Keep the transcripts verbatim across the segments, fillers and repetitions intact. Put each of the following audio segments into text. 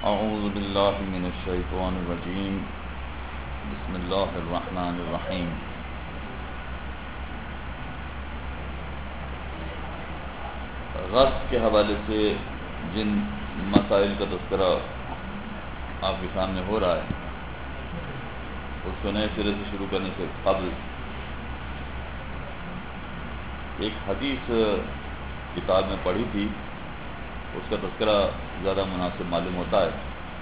اعوذ باللہ من الشیطان الرجیم بسم اللہ الرحمن الرحیم غصب کے حوالے سے جن مسائل کا تذکرہ آپ کے سامنے ہو رہا ہے اس کو نئے سرے سے شروع کرنے سے قبل ایک حدیث کتاب میں پڑھی تھی، اس کا تذکرہ زیادہ مناسب معلوم ہوتا ہے۔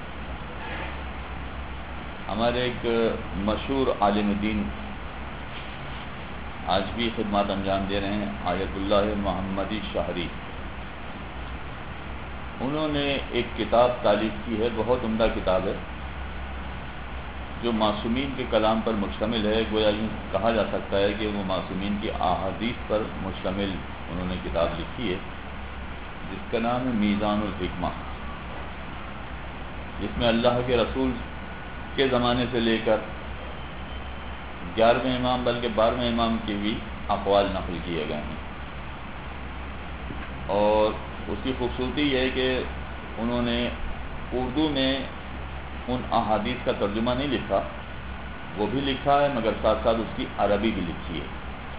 ہمارے ایک مشہور عالم دین آج بھی خدمات انجام دے رہے ہیں، آیت اللہ محمدی شاہری، انہوں نے ایک کتاب تالیف کی ہے، بہت عمدہ کتاب ہے جو معصومین کے کلام پر مشتمل ہے۔ گویا یوں کہا جا سکتا ہے کہ وہ معصومین کی احادیث پر مشتمل انہوں نے کتاب لکھی ہے، جس کا نام ہے میزان الحکمہ، جس میں اللہ کے رسول کے زمانے سے لے کر گیارہویں امام بلکہ بارہویں امام کے بھی اقوال نقل کیے گئے ہیں۔ اور اس کی خوبصورتی یہ ہے کہ انہوں نے اردو میں ان احادیث کا ترجمہ نہیں لکھا، وہ بھی لکھا ہے مگر ساتھ ساتھ اس کی عربی بھی لکھی ہے۔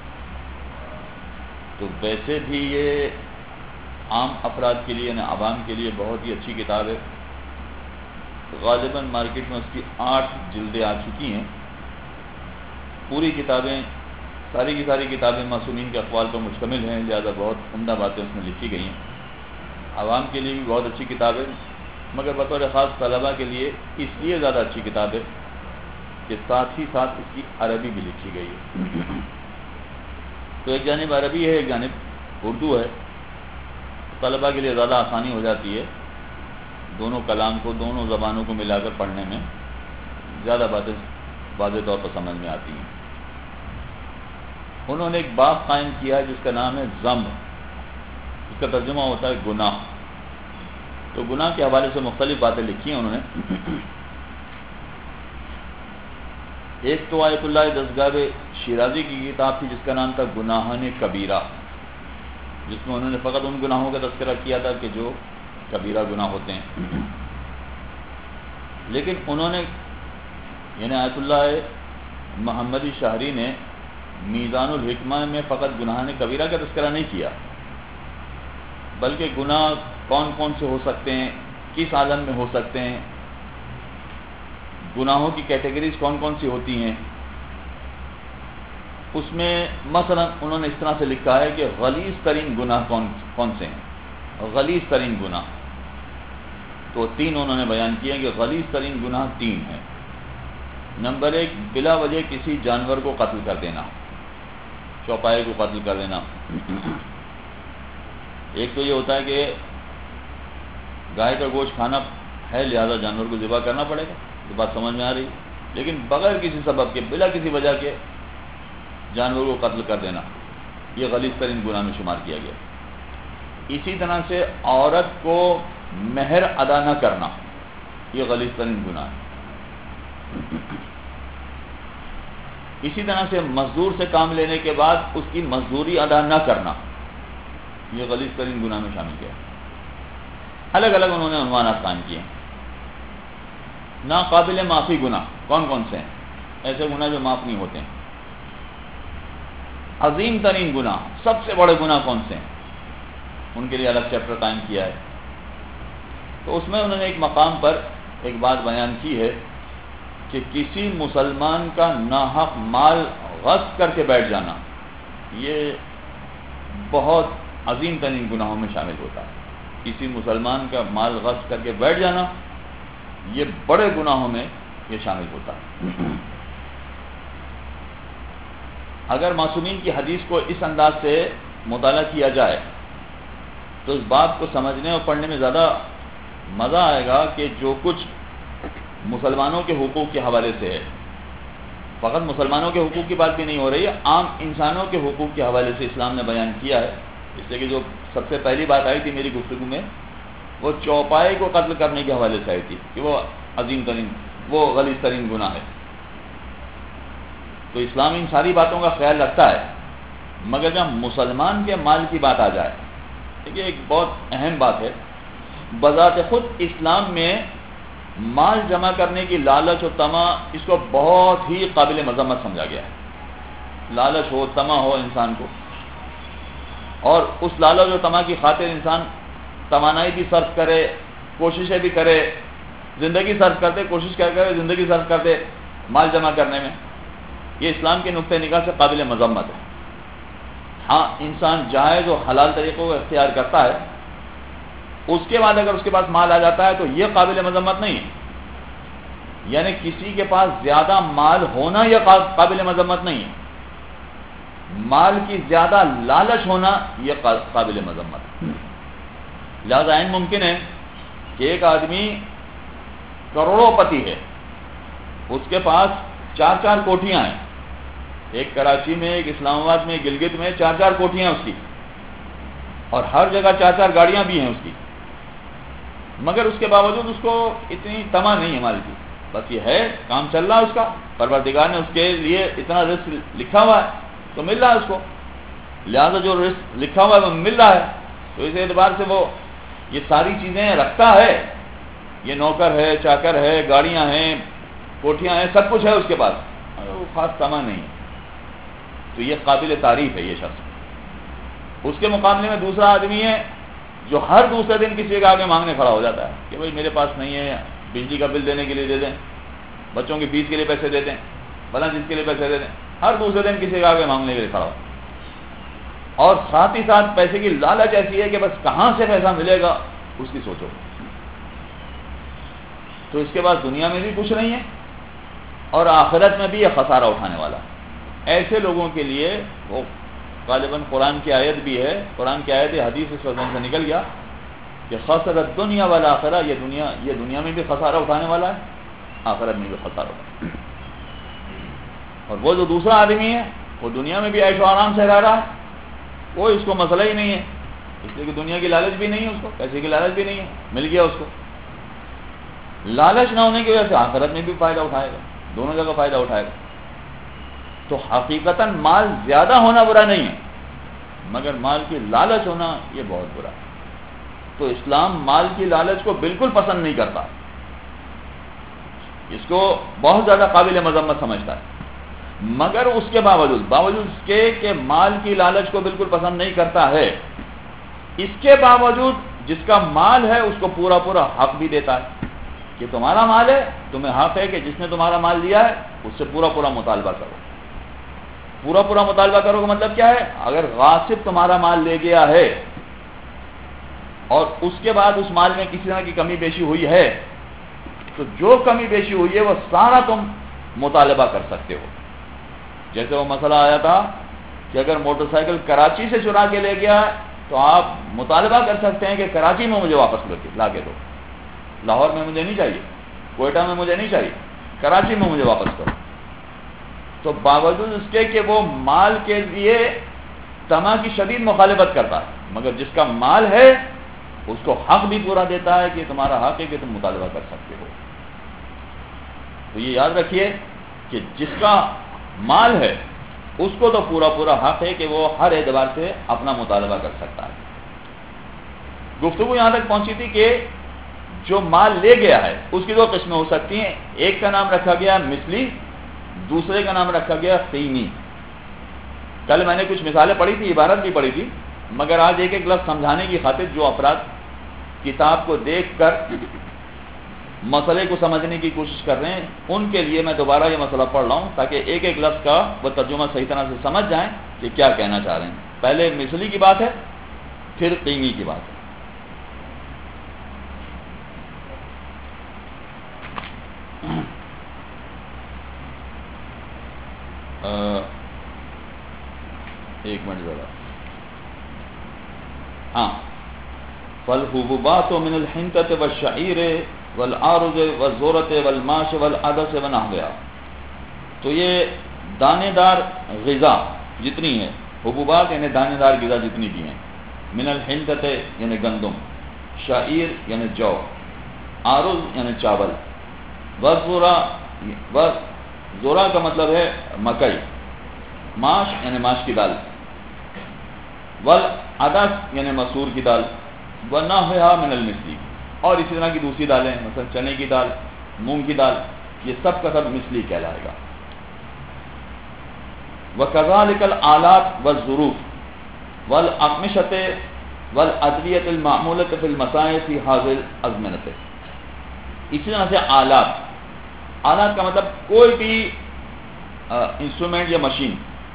تو ویسے بھی یہ عام افراد کے لیے، یعنی عوام کے لیے بہت ہی اچھی کتاب ہے۔ غالباً مارکیٹ میں اس کی آٹھ جلدیں آ چکی ہیں۔ پوری کتابیں، ساری کی ساری کتابیں معصومین کے اقوال پر مشتمل ہیں، لہذا بہت عمدہ باتیں اس میں لکھی گئی ہیں۔ عوام کے لیے بھی بہت اچھی کتاب ہے، مگر بطور خاص طلباء کے لیے اس لیے زیادہ اچھی کتاب ہے کہ ساتھ ہی ساتھ اس کی عربی بھی لکھی گئی ہے۔ تو ایک جانب عربی ہے، ایک جانب اردو ہے، طلباء کے لیے زیادہ آسانی ہو جاتی ہے، دونوں کلام کو، دونوں زبانوں کو ملا کر پڑھنے میں زیادہ باتیں واضح طور پر سمجھ میں آتی ہیں۔ انہوں نے ایک باب قائم کیا ہے جس کا نام ہے ذنب، اس کا ترجمہ ہوتا ہے گناہ۔ تو گناہ کے حوالے سے مختلف باتیں لکھی ہیں انہوں نے۔ ایک تو آیت اللہ دستگاہ شیرازی کی کتاب تھی جس کا نام تھا گناہان کبیرہ، جس میں انہوں نے فقط ان گناہوں کا تذکرہ کیا تھا کہ جو کبیرہ گناہ ہوتے ہیں۔ لیکن انہوں نے، یعنی آیت اللہ محمدی شاہری نے میزان الحکمہ میں فقط گناہان کبیرہ کا تذکرہ نہیں کیا، بلکہ گناہ کون کون سے ہو سکتے ہیں، کس عالم میں ہو سکتے ہیں، گناہوں کی کیٹیگریز کون کون سی ہوتی ہیں۔ اس میں مثلا انہوں نے اس طرح سے لکھا ہے کہ غلیظ ترین گناہ کون کون سے ہیں، غلیظ ترین گناہ۔ تو تین انہوں نے بیان کیے کہ غلیظ ترین گناہ تین ہیں۔ نمبر ایک، بلا وجہ کسی جانور کو قتل کر دینا، چوپائے کو قتل کر دینا۔ ایک تو یہ ہوتا ہے کہ گائے کا گوشت کھانا ہے، لہذا جانور کو ذبح کرنا پڑے گا، یہ بات سمجھ میں آ رہی، لیکن بغیر کسی سبب کے، بلا کسی وجہ کے جانور کو قتل کر دینا، یہ غلیظ ترین گناہ میں شمار کیا گیا۔ اسی طرح سے عورت کو مہر ادا نہ کرنا، یہ غلیظ ترین گناہ ہے۔ اسی طرح سے مزدور سے کام لینے کے بعد اس کی مزدوری ادا نہ کرنا، یہ غلیظ ترین گناہ میں شامل کیا۔ الگ الگ انہوں نے عنوانات قائم کیے۔ ناقابل معافی گناہ کون کون سے ہیں، ایسے گناہ جو معاف نہیں ہوتے ہیں۔ عظیم ترین گناہ، سب سے بڑے گناہ کون سے ہیں، ان کے لیے الگ چیپٹر قائم کیا ہے۔ تو اس میں انہوں نے ایک مقام پر ایک بات بیان کی ہے کہ کسی مسلمان کا ناحق مال غصب کر کے بیٹھ جانا، یہ بہت عظیم ترین گناہوں میں شامل ہوتا ہے۔ کسی مسلمان کا مال غصب کر کے بیٹھ جانا، یہ بڑے گناہوں میں یہ شامل ہوتا ہے۔ اگر معصومین کی حدیث کو اس انداز سے مطالعہ کیا جائے تو اس بات کو سمجھنے اور پڑھنے میں زیادہ مزہ آئے گا کہ جو کچھ مسلمانوں کے حقوق کے حوالے سے ہے، فقط مسلمانوں کے حقوق کی بات بھی نہیں ہو رہی ہے، عام انسانوں کے حقوق کے حوالے سے اسلام نے بیان کیا ہے۔ اس لیے کہ جو سب سے پہلی بات آئی تھی میری گفتگو میں، وہ چوپائے کو قتل کرنے کے حوالے سے آئی تھی کہ وہ عظیم ترین، وہ غلیظ ترین گناہ ہے۔ تو اسلام ان ساری باتوں کا خیال رکھتا ہے، مگر جب مسلمان کے مال کی بات آ جائے، دیکھیے ایک بہت اہم بات ہے، بذات خود اسلام میں مال جمع کرنے کی لالچ و طمع اس کو بہت ہی قابل مذمت سمجھا گیا ہے. لالچ ہو، طمع ہو انسان کو، اور اس لالچ و طمع کی خاطر انسان توانائی بھی صرف کرے، کوششیں بھی کرے، زندگی صرف کرتے، کوشش کر کرے زندگی صرف کرتے مال جمع کرنے میں، یہ اسلام کے نقطۂ نگاہ سے قابل مذمت ہے. ہاں انسان جائز و حلال طریقوں کو اختیار کرتا ہے، اس کے بعد اگر اس کے پاس مال آ جاتا ہے تو یہ قابل مذمت نہیں ہے. یعنی کسی کے پاس زیادہ مال ہونا یہ قابل مذمت نہیں ہے، مال کی زیادہ لالچ ہونا یہ قابل مذمت ہے. لہذا عین ممکن ہے کہ ایک آدمی کروڑوں پتی ہے، اس کے پاس چار چار کوٹھیاں ہیں، ایک کراچی میں، ایک اسلام آباد میں، ایک گلگت میں، چار چار کوٹھیاں اس کی، اور ہر جگہ چار چار گاڑیاں بھی ہیں اس کی، مگر اس کے باوجود اس کو اتنی طمع نہیں ہے مال کی. بس یہ ہے کام چل رہا ہے اس کا، پروردگار نے اس کے لیے اتنا رزق لکھا ہوا ہے تو مل رہا ہے اس کو، لہذا جو رزق لکھا ہوا ہے وہ مل رہا ہے، تو اس اعتبار سے وہ یہ ساری چیزیں رکھتا ہے، یہ نوکر ہے، چاکر ہے، گاڑیاں ہیں، کوٹھیاں ہیں، سب کچھ ہے اس کے پاس، وہ خاص طمع نہیں ہے. تو یہ قابل تعریف ہے یہ شخص. اس کے مقابلے میں دوسرا آدمی ہے جو ہر دوسرے دن کسی کے آگے مانگنے کھڑا ہو جاتا ہے کہ بھائی میرے پاس نہیں ہے، بجلی کا بل دینے کے لیے دے دیں، بچوں کی فیس کے لیے پیسے دے دیں، فلاں چیز کے لیے پیسے دے دیں، ہر دوسرے دن کسی کے آگے مانگنے کے لیے کھڑا ہو. اور ساتھ ہی ساتھ پیسے کی لالچ ایسی ہے کہ بس کہاں سے پیسہ ملے گا اس کی سوچو. تو اس کے بعد دنیا میں بھی کچھ نہیں ہے اور آخرت میں بھی یہ خسارہ اٹھانے والا. ایسے لوگوں کے لیے وہ غالباً قرآن کی آیت بھی ہے، قرآن کی آیت حدیث اس وزن سے نکل گیا کہ خسرت دنیا والآخرہ، یہ دنیا یہ دنیا میں بھی خسارہ اٹھانے والا ہے، آخرت میں بھی خسارہ اٹھانے. اور وہ جو دوسرا آدمی ہے وہ دنیا میں بھی عیش و آرام سے رہ رہا ہے، وہ اس کو مسئلہ ہی نہیں ہے، اس لیے کہ دنیا کی لالچ بھی نہیں ہے اس کو، پیسے کی لالچ بھی نہیں ہے، مل گیا اس کو. لالچ نہ ہونے کی وجہ سے آخرت میں بھی فائدہ اٹھائے گا، دونوں جگہ فائدہ اٹھائے گا. تو حقیقتاً مال زیادہ ہونا برا نہیں ہے، مگر مال کی لالچ ہونا یہ بہت برا ہے. تو اسلام مال کی لالچ کو بالکل پسند نہیں کرتا، اس کو بہت زیادہ قابل مذمت سمجھتا ہے. مگر اس کے باوجود باوجود اس کے کہ مال کی لالچ کو بالکل پسند نہیں کرتا ہے، اس کے باوجود جس کا مال ہے اس کو پورا پورا حق بھی دیتا ہے کہ تمہارا مال ہے، تمہیں حق ہے کہ جس نے تمہارا مال لیا ہے اس سے پورا پورا مطالبہ کرو. پورا پورا مطالبہ کرو کا مطلب کیا ہے؟ اگر غاصب تمہارا مال لے گیا ہے اور اس کے بعد اس مال میں کسی طرح کی کمی بیشی ہوئی ہے تو جو کمی بیشی ہوئی ہے وہ سارا تم مطالبہ کر سکتے ہو. جیسے وہ مسئلہ آیا تھا کہ اگر موٹر سائیکل کراچی سے چرا کے لے گیا تو آپ مطالبہ کر سکتے ہیں کہ کراچی میں مجھے واپس لا کے دو، لاہور میں مجھے نہیں چاہیے، کوئٹہ میں مجھے نہیں چاہیے، کراچی میں مجھے واپس کرو. تو باوجود اس کے کہ وہ مال کے لیے طمع کی شدید مخالفت کرتا ہے، مگر جس کا مال ہے اس کو حق بھی پورا دیتا ہے کہ تمہارا حق ہے کہ تم مطالبہ کر سکتے ہو. تو یہ یاد رکھیے کہ جس کا مال ہے اس کو تو پورا پورا حق ہے کہ وہ ہر اعتبار سے اپنا مطالبہ کر سکتا ہے. گفتگو یہاں تک پہنچی تھی کہ جو مال لے گیا ہے اس کی دو قسمیں ہو سکتی ہیں، ایک کا نام رکھا گیا مثلی، دوسرے کا نام رکھا گیا قیمی. کل میں نے کچھ مثالیں پڑھی تھی، عبارت بھی پڑھی تھی، مگر آج ایک ایک لفظ سمجھانے کی خاطر جو افراد کتاب کو دیکھ کر مسئلے کو سمجھنے کی کوشش کر رہے ہیں ان کے لیے میں دوبارہ یہ مسئلہ پڑھ رہا ہوں تاکہ ایک ایک لفظ کا وہ ترجمہ صحیح طرح سے سمجھ جائیں کہ کیا کہنا چاہ رہے ہیں. پہلے مثلی کی بات ہے، پھر قیمی کی بات ہے. ایک منٹ ذرا. ہاں، فالحبوبات من الحنطة والشعير والعارض والذرة والماش والعدس ونحوها. تو یہ دانے دار غذا جتنی ہے، حبوبات یعنی دانے دار غذا جتنی بھی ہیں، من الحنطة یعنی گندم، شعیر یعنی جو، عارض یعنی چاول، والذرة ذرہ کا مطلب ہے مکئی، ماش یعنی ماش کی دال، والعدس یعنی مسور کی دال، ونحوها من المثلی اور اسی طرح کی دوسری دالیں مثلا چنے کی دال، مونگ کی دال، یہ سب کا سب مثلی کہلائے گا. وَكَذَلِكَ الْآلَاتُ وَالظُّرُوفُ وَالْأَقْمِشَةُ وَالْأَدْوِيَةُ الْمَعْمُولَةُ فِي الْمَصَانِعِ فِي هَذِهِ الْأَزْمِنَةِ. اسی طرح سے آلات، آلات کا مطلب کوئی بھی انسٹرومنٹ یا مشین.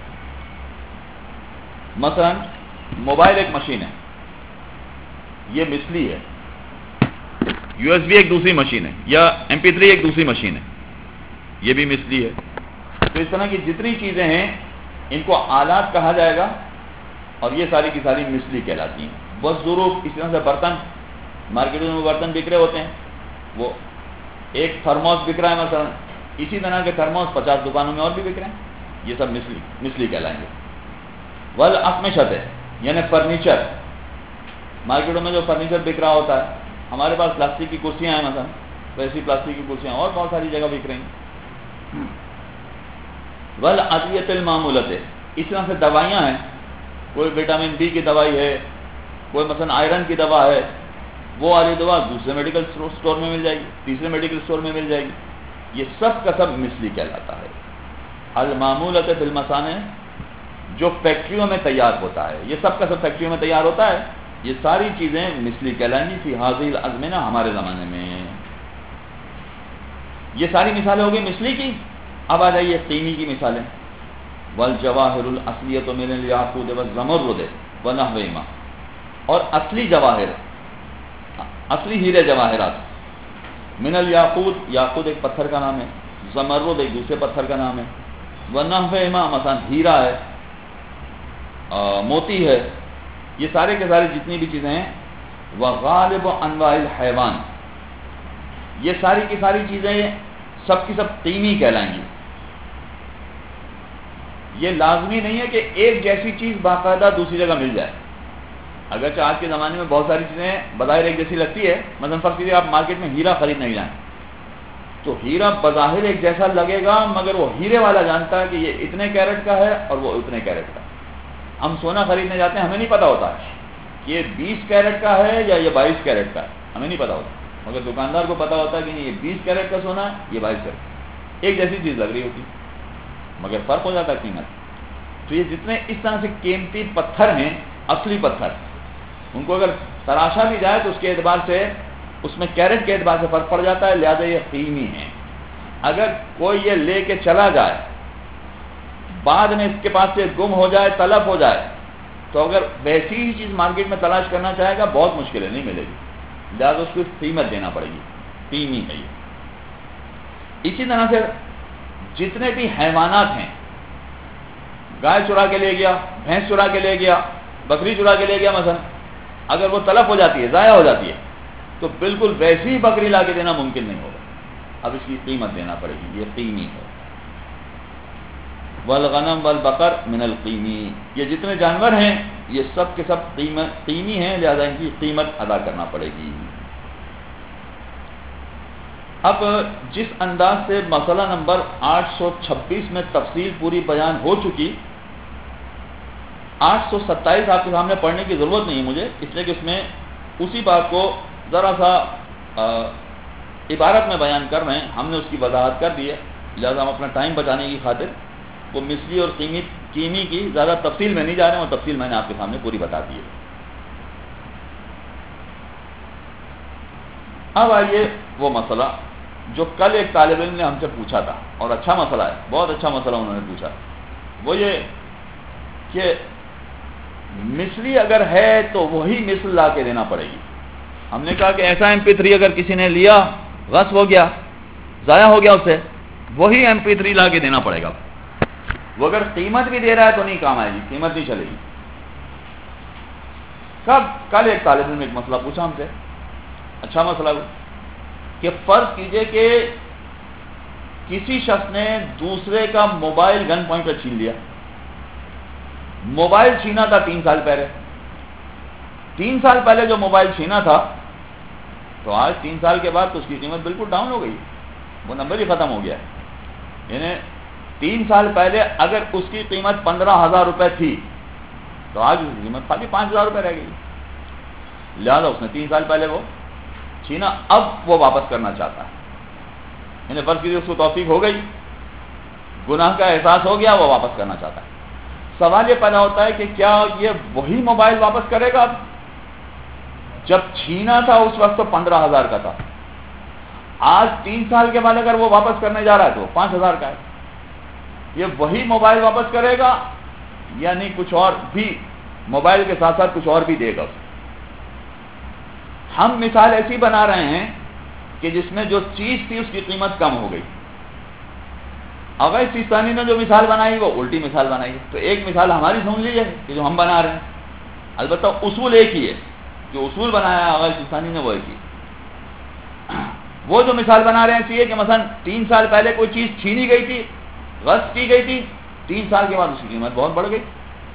مثلا موبائل ایک مشین ہے، یہ مثلی ہے. یو ایس بی ایک دوسری مشین ہے، یا ایم پی تھری ایک دوسری مشین ہے، یہ بھی مثلی ہے. تو اس طرح کی جتنی چیزیں ہیں ان کو آلات کہا جائے گا، اور یہ ساری کی ساری مثلی کہلاتی ہیں. بس ضرور اس طرح سے برتن، مارکیٹ میں برتن بک رہے ہوتے ہیں، وہ ایک تھرموس بک رہا ہے مثلا، اسی طرح کے تھرموس پچاس دکانوں میں اور بھی بک رہے ہیں، یہ سب مثلی مثلی کہلائیں گے. والاقمشۃ یعنی فرنیچر، مارکیٹوں میں جو فرنیچر بک رہا ہوتا ہے، ہمارے پاس پلاسٹک کی کرسیاں ہیں مثلا، ویسی پلاسٹک کی کرسیاں اور بہت ساری جگہ بک رہی ہیں. والادویۃ المعمولۃ، اس طرح سے دوائیاں ہیں، کوئی وٹامن بی کی دوائی ہے، کوئی مثلا آئرن کی دوا ہے، وہ والی دوا دوسرے میڈیکل اسٹور میں مل جائے گی، تیسرے میڈیکل اسٹور میں مل جائے گی. یہ سب کا سب مثلی کہلاتا ہے. المعمولۃ فی المصانع، جو فیکٹریوں میں تیار ہوتا ہے، یہ سب کا سب فیکٹریوں میں تیار ہوتا ہے، یہ ساری چیزیں مثلی کہلائیں گی. فی هذه الازمنہ، ہمارے زمانے میں. یہ ساری مثالیں ہو گئی مثلی کی. اب آ جائیے قیمی کی مثالیں. والجواہر الاصلیۃ من الیاقوت والزمرد ونحوہما، اور اصلی جواہر، اصلی ہیرے جواہرات. من الیاقوت، یاقوت ایک پتھر کا نام ہے، زمرد ایک دوسرے پتھر کا نام ہے، ونحوہما مثلا ہیرا ہے، موتی ہے. یہ سارے کے سارے جتنی بھی چیزیں ہیں. وغالب انواع الحیوان، یہ ساری کی ساری چیزیں سب کی سب قیمی کہلائیں گی. یہ لازمی نہیں ہے کہ ایک جیسی چیز باقاعدہ دوسری جگہ مل جائے. اگرچہ آج کے زمانے میں بہت ساری چیزیں بظاہر ایک جیسی لگتی ہے. مثلا فرض کیجیے آپ مارکیٹ میں ہیرا خریدنے جائیں تو ہیرا بظاہر ایک جیسا لگے گا، مگر وہ ہیرے والا جانتا ہے کہ یہ اتنے کیرٹ کا ہے اور وہ اتنے کیرٹ کا. ہم سونا خریدنے جاتے ہیں، ہمیں نہیں پتا ہوتا کہ یہ بیس کیرٹ کا ہے یا یہ بائیس کیرٹ کا ہے، ہمیں نہیں پتا ہوتا. مگر دکاندار کو پتا ہوتا ہے کہ یہ بیس کیرٹ کا سونا ہے، یہ بائیس کیرٹ. ایک جیسی چیز لگ رہی ہوتی مگر فرق ہو جاتا ہے قیمت. تو یہ جتنے اس طرح سے قیمتی پتھر ہیں، اصلی پتھر، ان کو اگر تراشا بھی جائے تو اس کے اعتبار سے اس میں کیرٹ کے اعتبار سے فرق پڑ جاتا ہے، لہذا یہ قیمی ہے. اگر کوئی یہ لے کے چلا جائے، بعد میں اس کے پاس سے گم ہو جائے، تلف ہو جائے، تو اگر ویسی ہی چیز مارکیٹ میں تلاش کرنا چاہے گا بہت مشکل ہے، نہیں ملے گی. لہٰذا اس کو قیمت دینا پڑے گی، قیمی ہے یہ. اسی طرح سے جتنے بھی حیوانات ہیں، گائے چرا کے لے گیا، بھینس چرا کے لے گیا، بکری چرا کے لے گیا مثلا، اگر وہ تلف ہو جاتی ہے، ضائع ہو جاتی ہے، تو بالکل ویسی ہی بکری لا کے دینا ممکن نہیں ہوگا. اب اس کی قیمت دینا پڑے گی، یہ قیمی ہے. والغنم والبقر من القیمی، یہ جتنے جانور ہیں یہ سب کے سب قیمت قیمی ہیں، لہذا ان کی قیمت ادا کرنا پڑے گی. اب جس انداز سے مسئلہ نمبر آٹھ سو چھبیس میں تفصیل پوری بیان ہو چکی، آٹھ سو ستائیس آپ کے سامنے پڑھنے کی ضرورت نہیں ہے مجھے، اس لیے کہ اس میں اسی بات کو ذرا سا عبارت میں بیان کر رہے ہیں. ہم نے اس کی وضاحت کر دی ہے، لہذا ہم اپنا ٹائم بچانے کی خاطر وہ مثلی اور قیمی قیمی کی زیادہ تفصیل میں نہیں جا رہے ہیں، اور تفصیل میں نے آپ کے سامنے پوری بتا دی ہے. اب آئیے وہ مسئلہ جو کل ایک طالب علم نے ہم سے پوچھا تھا، اور اچھا مسئلہ ہے، بہت اچھا مسئلہ انہوں نے پوچھا. وہ یہ کہ مثلی اگر ہے تو وہی مثل لا کے دینا پڑے گی. ہم نے کہا کہ ایسا ایم پی تھری اگر کسی نے لیا، غصب ہو گیا، ضائع ہو گیا، اسے وہی ایم پی تھری لا کے دینا پڑے گا. وہ اگر قیمت بھی دے رہا ہے تو نہیں کام آئے گی، قیمت نہیں چلے گی. کب کل ایک طالب علم نے ایک مسئلہ پوچھا ہم سے، اچھا مسئلہ وہ کہ فرض کیجئے کہ کسی شخص نے دوسرے کا موبائل گن پوائنٹ چھین لیا. موبائل چھینا تھا تین سال پہلے، تین سال پہلے جو موبائل چھینا تھا تو آج تین سال کے بعد تو اس کی قیمت بالکل ڈاؤن ہو گئی، وہ نمبر ہی ختم ہو گیا. یعنی تین سال پہلے اگر اس کی قیمت پندرہ ہزار روپے تھی تو آج اس کی قیمت خالی پانچ ہزار روپے رہ گئی. لہٰذا اس نے تین سال پہلے وہ چھینا، اب وہ واپس کرنا چاہتا ہے. یعنی فرض کیجیے اس کو توفیق ہو گئی، گناہ کا احساس ہو گیا، وہ واپس کرنا چاہتا ہے. سوال یہ پیدا ہوتا ہے کہ کیا یہ وہی موبائل واپس کرے گا؟ اب جب چھینا تھا اس وقت تو پندرہ ہزار کا تھا، آج تین سال کے بعد اگر وہ واپس کرنے جا رہا ہے تو پانچ ہزار کا ہے. یہ وہی موبائل واپس کرے گا یا نہیں کچھ اور بھی، موبائل کے ساتھ ساتھ کچھ اور بھی دے گا؟ ہم مثال ایسی بنا رہے ہیں کہ جس میں جو چیز تھی اس کی قیمت کم ہو گئی. اویس سیستانی نے جو مثال بنائی وہ الٹی مثال بنائی. تو ایک مثال ہماری سن لیجیے کہ جو ہم بنا رہے ہیں، البتہ اصول ایک ہی ہے، جو اصول بنایا ہے اویس سیستانی نے وہ ایک ہی. وہ جو مثال بنا رہے ہیں ایسی ہے کہ مثلا تین سال پہلے کوئی چیز چھینی گئی تھی، غصب کی گئی تھی، تین سال کے بعد اس کی قیمت بہت بڑھ گئی،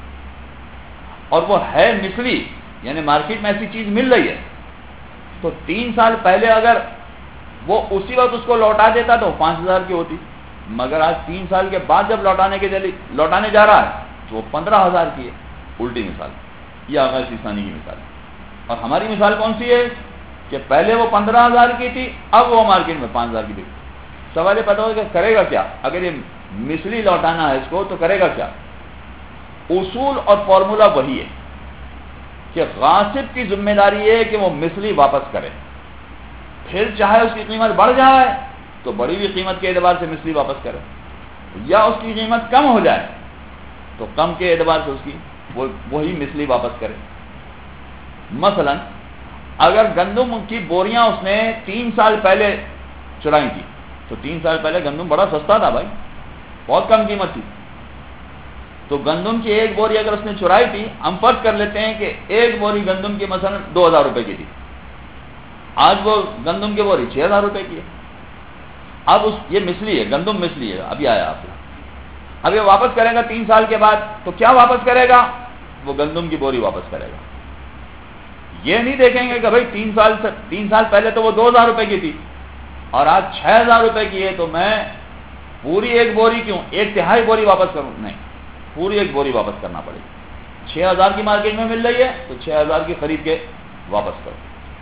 اور وہ ہے مثلی، یعنی مارکیٹ میں ایسی چیز مل رہی ہے. تو تین سال پہلے اگر وہ اسی وقت اس کو لوٹا دیتا تو پانچ ہزار کی ہوتی، مگر آج تین سال کے بعد جب لوٹانے کے لوٹانے جا رہا ہے تو وہ پندرہ ہزار کی ہے. الٹی مثال. یہ اویس سیستانی کی مثال ہے. اور ہماری مثال کون سی ہے کہ پہلے وہ پندرہ ہزار کی تھی، اب وہ مارکیٹ میں پانچ ہزار کی تھی. سوال یہ پتا ہو کہ کرے گا کیا اگر یہ مثلی لوٹانا ہے اس کو، تو کرے گا کیا؟ اصول اور فارمولا وہی ہے کہ غاصب کی ذمہ داری ہے کہ وہ مثلی واپس کرے، پھر چاہے اس کی قیمت بڑھ جائے تو بڑی ہوئی قیمت کے اعتبار سے مثلی واپس کرے، یا اس کی قیمت کم ہو جائے تو کم کے اعتبار سے اس کی وہی مثلی واپس کرے. مثلا اگر گندم کی بوریاں اس نے تین سال پہلے چرائی تھی، تو تین سال پہلے گندم بڑا سستا تھا بھائی، بہت کم قیمت تھی. تو گندم کی ایک بوری اگر اس نے چرائی تھی، ہم فرض کر لیتے ہیں کہ ایک بوری گندم کی مثلا دو ہزار روپے کی تھی، آج وہ گندم کی بوری چھ ہزار روپے کی ہے. اب اس یہ مثلی ہے، گندم مثلی ہے، ابھی آیا آپ کو. اب یہ واپس کرے گا تین سال کے بعد تو کیا واپس کرے گا؟ وہ گندم کی بوری واپس کرے گا. یہ نہیں دیکھیں گے کہ بھائی تین سال سے تین سال پہلے تو وہ دو ہزار روپے کی تھی اور آج چھ ہزار روپے کی ہے، تو میں پوری ایک بوری کیوں، ایک تہائی بوری واپس کروں؟ نہیں، پوری ایک بوری واپس کرنا پڑے گی. چھ ہزار کی مارکیٹ میں مل رہی ہے تو چھ ہزار کی خرید کے واپس کرو.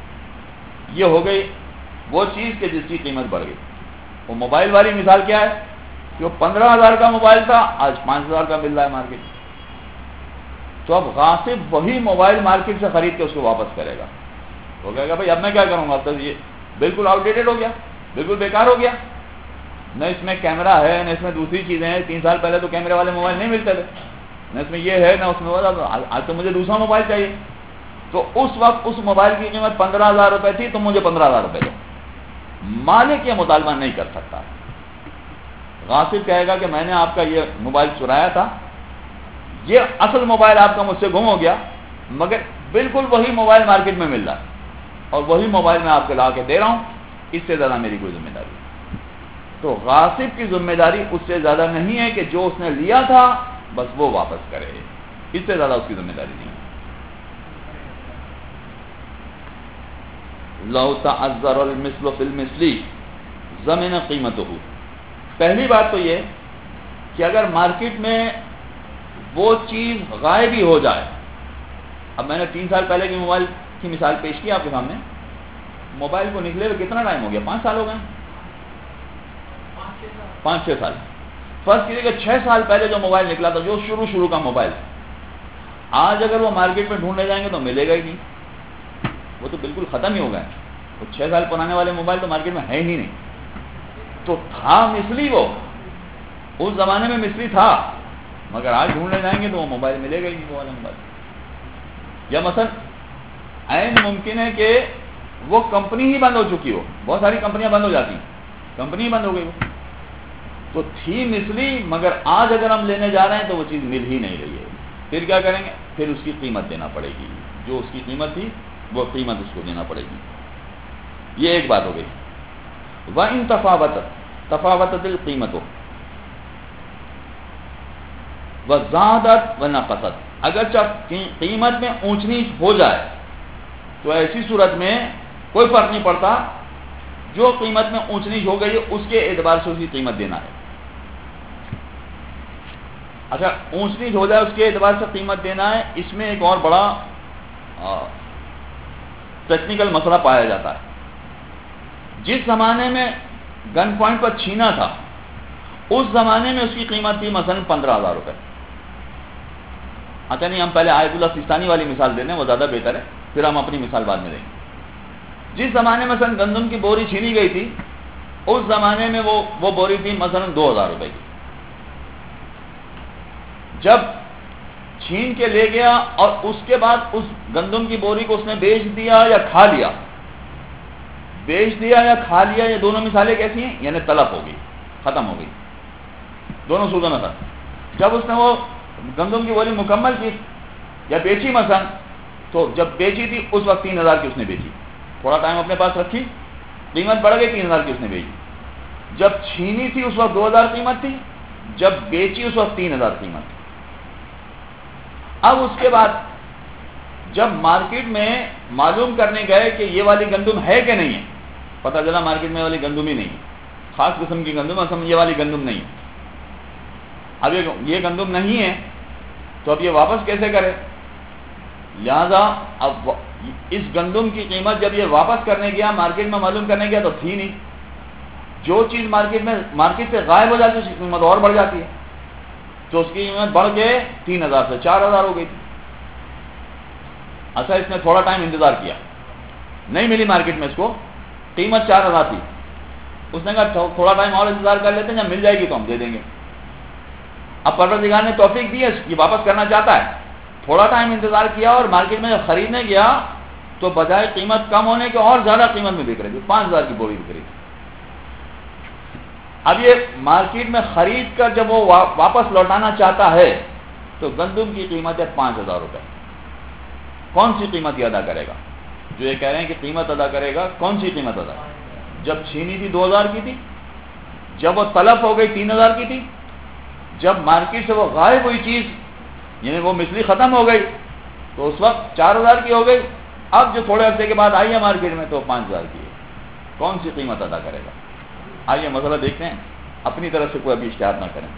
یہ ہو گئی وہ چیز کہ جس کی قیمت بڑھ گئی. وہ موبائل والی مثال کیا ہے کہ وہ پندرہ ہزار کا موبائل تھا، آج پانچ ہزار کا مل رہا ہے مارکیٹ. تو اب غاصب وہی موبائل مارکیٹ سے خرید کے اس کو واپس کرے گا. وہ کہے گا بھائی اب میں کیا کروں گا، اب تک یہ بالکل آؤٹ ڈیٹڈ ہو گیا، بالکل بیکار ہو گیا، نہ اس میں کیمرہ ہے نہ اس میں دوسری چیزیں ہیں. تین سال پہلے تو کیمرے والے موبائل نہیں ملتے تھے، نہ اس میں یہ ہے نہ اس میں، آج تو مجھے دوسرا موبائل چاہیے. تو اس وقت اس موبائل کی قیمت پندرہ ہزار روپے تھی، تو مجھے پندرہ ہزار روپے دو. مالک یہ مطالبہ نہیں کر سکتا. غاصب کہے گا کہ میں نے آپ کا یہ موبائل چرایا تھا، یہ اصل موبائل آپ کا مجھ سے گم ہو گیا، مگر بالکل وہی موبائل مارکیٹ میں مل رہا ہے اور وہی موبائل میں آپ کو لا کے دے رہا ہوں، اس سے زیادہ میری کوئی ذمہ داری نہیں. تو غاصب کی ذمہ داری اس سے زیادہ نہیں ہے کہ جو اس نے لیا تھا بس وہ واپس کرے، اس سے زیادہ اس کی ذمہ داری نہیں ہے. لو تعذر المثل فی المثل ضمن قیمتہ. پہلی بات تو یہ کہ اگر مارکیٹ میں وہ چیز غائب ہی ہو جائے. اب میں نے تین سال پہلے کے موبائل کی مثال پیش کی آپ کے سامنے. موبائل کو نکلے ہوئے کتنا ٹائم ہو گیا؟ پانچ سال ہو گئے، پانچ چھ سال. فرض کیجیے کہ چھ سال پہلے جو موبائل نکلا تھا، جو شروع شروع کا موبائل، آج اگر وہ مارکیٹ میں ڈھونڈنے جائیں گے تو ملے گا ہی نہیں، وہ تو بالکل ختم ہی ہو گئے. وہ چھ سال پرانے والے موبائل تو مارکیٹ میں ہے ہی نہیں. تو تھا مثلی، وہ اس زمانے میں مثلی تھا، مگر آج ڈھونڈنے جائیں گے تو وہ موبائل ملے گا ہی نہیں، وہ والا موبائل. یا مثلا عین ممکن ہے کہ وہ کمپنی ہی بند ہو چکی ہو، بہت ساری کمپنیاں بند ہو جاتی ہیں، کمپنی ہی بند ہو گئی. وہ تو تھی مثلی، مگر آج اگر ہم لینے جا رہے ہیں تو وہ چیز مل ہی نہیں رہی ہے. پھر کیا کریں گے؟ پھر اس کی قیمت دینا پڑے گی، جو اس کی قیمت تھی وہ قیمت اس کو دینا پڑے گی. یہ ایک بات ہو گئی. وَإِن تَفَاوَتَتْ تَفَاوَتَتِ الْقِيمَةُ وَزَادَتْ وَنَقَصَتْ. اگرچہ قیمت میں اونچ نیچ ہو جائے تو ایسی صورت میں کوئی فرق نہیں پڑتا، جو قیمت میں اونچ نیچ ہو گئی اس کے اعتبار سے اس کی قیمت دینا ہے. اچھا، اونچ نیچ ہو جائے اس کے اعتبار سے قیمت دینا ہے. اس میں ایک اور بڑا ٹیکنیکل مسئلہ پایا جاتا ہے. جس زمانے میں گن پوائنٹ پر چھینا تھا اس زمانے میں اس کی قیمت تھی مثلا پندرہ ہزار روپے. اچھا نہیں، ہم پہلے آیت اللہ سیستانی والی مثال دے دیں، وہ زیادہ بہتر ہے، پھر ہم اپنی مثال بعد میں دیں گے. جس زمانے میں مثلا گندم کی بوری چھینی گئی تھی اس زمانے میں وہ وہ بوری تھی مثلا دو ہزار روپے کی. جب چھین کے لے گیا اور اس کے بعد اس گندم کی بوری کو اس نے بیچ دیا یا کھا لیا، بیچ دیا یا کھا لیا، یہ دونوں مثالیں کیسی ہیں؟ یعنی تلف ہو گئی، ختم ہو گئی، دونوں صورتوں میں تھا. جب اس نے وہ گندم کی بوری مکمل کی یا بیچی مثلا، تو جب بیچی تھی اس وقت تین ہزار کی اس نے بیچی، تھوڑا ٹائم اپنے پاس رکھی، قیمت بڑھ گئی، تین ہزار کی اس نے بیچی. جب چھینی تھی اس وقت دو ہزار قیمت تھی، جب بیچی اس وقت تین ہزار قیمت تھی. اب اس کے بعد جب مارکیٹ میں معلوم کرنے گئے کہ یہ والی گندم ہے کہ نہیں ہے، پتہ چلا مارکیٹ میں والی گندم ہی نہیں ہے، خاص قسم کی گندم، اصل یہ والی گندم نہیں ہے. اب یہ گندم نہیں ہے تو اب یہ واپس کیسے کرے؟ لہذا اب اس گندم کی قیمت جب یہ واپس کرنے گیا، مارکیٹ میں معلوم کرنے گیا تو تھی نہیں. جو چیز مارکیٹ میں مارکیٹ سے غائب ہو جاتی ہے اس کی قیمت اور بڑھ جاتی ہے، تو اس کی قیمت بڑھ کے تین ہزار سے چار ہزار ہو گئی تھی. اچھا اس نے تھوڑا ٹائم انتظار کیا، نہیں ملی مارکیٹ میں اس کو، قیمت چار ہزار تھی. اس نے کہا تھوڑا ٹائم اور انتظار کر لیتے ہیں، جب مل جائے گی تو ہم دے دیں گے. اب پروردگار نے توفیق دی ہے، یہ واپس کرنا چاہتا ہے. تھوڑا ٹائم انتظار کیا اور مارکیٹ میں جب خریدنے گیا تو بجائے قیمت کم ہونے کے اور زیادہ قیمت میں بک رہی تھی، پانچ ہزار کی بوری بک رہی تھی. اب یہ مارکیٹ میں خرید کر جب وہ واپس لوٹانا چاہتا ہے تو گندم کی قیمت ہے پانچ ہزار روپے. کون سی قیمت یہ ادا کرے گا؟ جو یہ کہہ رہے ہیں کہ قیمت ادا کرے گا، کون سی قیمت ادا؟ جب چھینی تھی دو ہزار کی تھی، جب وہ تلف ہو گئی تین ہزار کی تھی، جب مارکیٹ سے وہ غائب ہوئی چیز یعنی وہ مثلی ختم ہو گئی تو اس وقت چار ہزار کی ہو گئی. اب جو تھوڑے عرصے کے بعد آئی ہے مارکیٹ میں تو پانچ ہزار کی ہے. کون سی قیمت ادا کرے گا؟ آئیے مسئلہ دیکھتے ہیں، اپنی طرف سے کوئی ابھی اشتہار نہ کریں.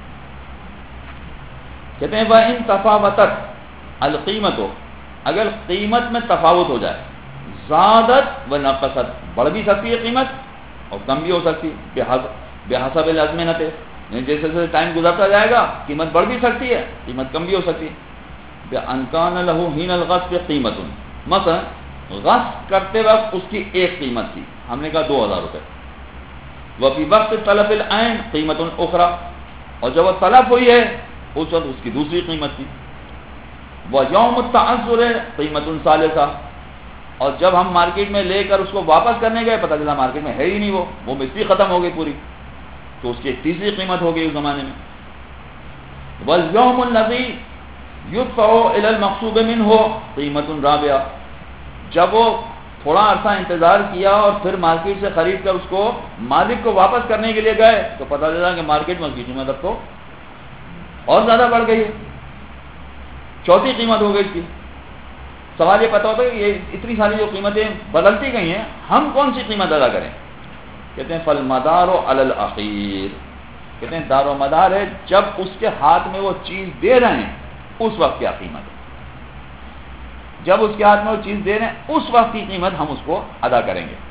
کہتے ہیں وَإِن تَفَاوَتَتْ الْقِیمَتُ، اگر قیمت میں تفاوت ہو جائے، زادت و نقصت، بڑھ بھی سکتی ہے قیمت اور کم بھی ہو سکتی ہے، بحسب الازمنۃ، جیسے جیسے ٹائم گزرتا جائے گا قیمت بڑھ بھی سکتی ہے، قیمت کم بھی ہو سکتی ہے. بِأَنْ كَانَ لَهُ حِينَ الْغَصْبِ قِیمَةٌ، مثلا غصب کرتے وقت اس کی ایک قیمت تھی، ہم نے کہا دو ہزار روپے. وفی وقت طلب العین قیمت اخرى، اور جب وہ طلب ہوئی ہے اس وقت اس کی دوسری قیمت تھی. وہ یوم التعذر قیمت ثالثہ، اور جب ہم مارکیٹ میں لے کر اس کو واپس کرنے گئے پتہ چلا مارکیٹ میں ہے ہی نہیں، وہ وہ مثلی ختم ہو گئی پوری، تو اس کی ایک تیسری قیمت ہو گئی اس زمانے میں. والیوم الذی یدفع الی المقصوب منہ قیمت رابعہ، جب وہ تھوڑا عرصہ انتظار کیا اور پھر مارکیٹ سے خرید کر اس کو مالک کو واپس کرنے کے لیے گئے تو پتہ چلا کہ مارکیٹ میں اس کی قیمت اب تو اور زیادہ بڑھ گئی ہے، چوتھی قیمت ہو گئی اس کی. سوال یہ پتہ ہوتا ہے کہ یہ اتنی ساری جو قیمتیں بدلتی گئی ہیں ہم کون سی قیمت ادا کریں؟ کہتے ہیں فالمدار علی الاخیر، کہتے ہیں دار و مدار ہے جب اس کے ہاتھ میں وہ چیز دے رہے ہیں اس وقت کیا قیمت ہے، جب اس کے ہاتھ میں وہ چیز دے رہے ہیں اس وقت کی قیمت ہم اس کو ادا کریں گے.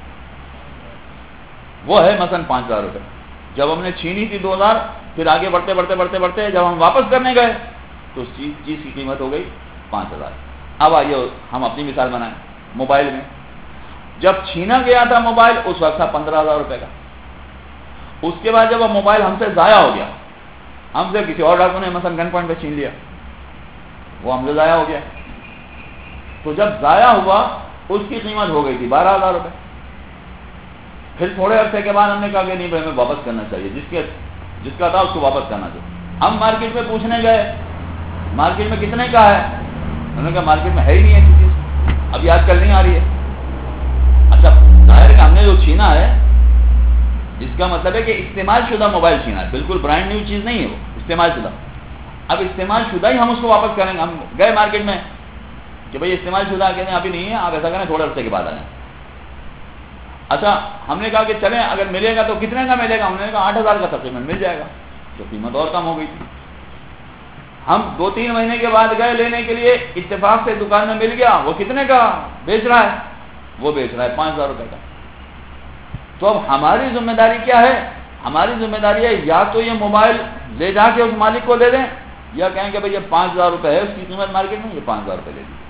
وہ ہے مثلا پانچ ہزار روپے. جب ہم نے چھینی تھی دو ہزار، پھر آگے بڑھتے بڑھتے بڑھتے بڑھتے جب ہم واپس کرنے گئے تو اس چیز چیز کی قیمت ہو گئی پانچ ہزار. اب آئیے ہم اپنی مثال بنائیں. موبائل میں جب چھینا گیا تھا موبائل اس وقت تھا پندرہ ہزار روپے کا. اس کے بعد جب وہ موبائل ہم سے ضائع ہو گیا، ہم سے کسی اور ڈاکو نے مثلا گن پوائنٹ پہ چھین لیا، وہ ہم سے ضائع ہو گیا، تو جب ضائع ہوا اس کی قیمت ہو گئی تھی بارہ ہزار روپے. پھر تھوڑے عرصے کے بعد ہم نے کہا کہ نہیں بھائی ہمیں واپس کرنا چاہیے، جس کے جس کا تھا اس کو واپس کرنا چاہیے. ہم مارکیٹ میں پوچھنے گئے مارکیٹ میں کتنے کا ہے، انہوں نے کہا مارکیٹ میں ہے ہی نہیں ایسی چیز، ابھی آج کل نہیں آ رہی ہے. اچھا ظاہر ہے کہ ہم نے جو چھینا ہے اس کا مطلب ہے کہ استعمال شدہ موبائل چھینا ہے، بالکل برانڈ نیو چیز نہیں ہے، وہ استعمال شدہ. اب استعمال شدہ ہی ہم اس کو واپس کریں گے. ہم گئے مارکیٹ میں کہ بھائی استعمال شدہ کہتے ہیں ابھی نہیں ہے، آپ ایسا کریں تھوڑے عرصے کے بعد آ جائیں. اچھا ہم نے کہا کہ چلیں اگر ملے گا تو کتنے کا ملے گا، ہم نے کہا آٹھ ہزار کا تقریباً مل جائے گا، تو قیمت اور کم ہو گئی تھی. ہم دو تین مہینے کے بعد گئے لینے کے لیے، اتفاق سے دکان میں مل گیا، وہ کتنے کا بیچ رہا ہے، وہ بیچ رہا ہے پانچ ہزار روپے کا. تو اب ہماری ذمہ داری کیا ہے؟ ہماری ذمہ داری ہے یا تو یہ موبائل لے جا کے اس مالک کو دے دیں، یا کہیں کہ بھئی یہ پانچ ہزار روپے ہے اس کی قیمت مارکیٹ میں، یہ پانچ ہزار روپے لے لیجیے۔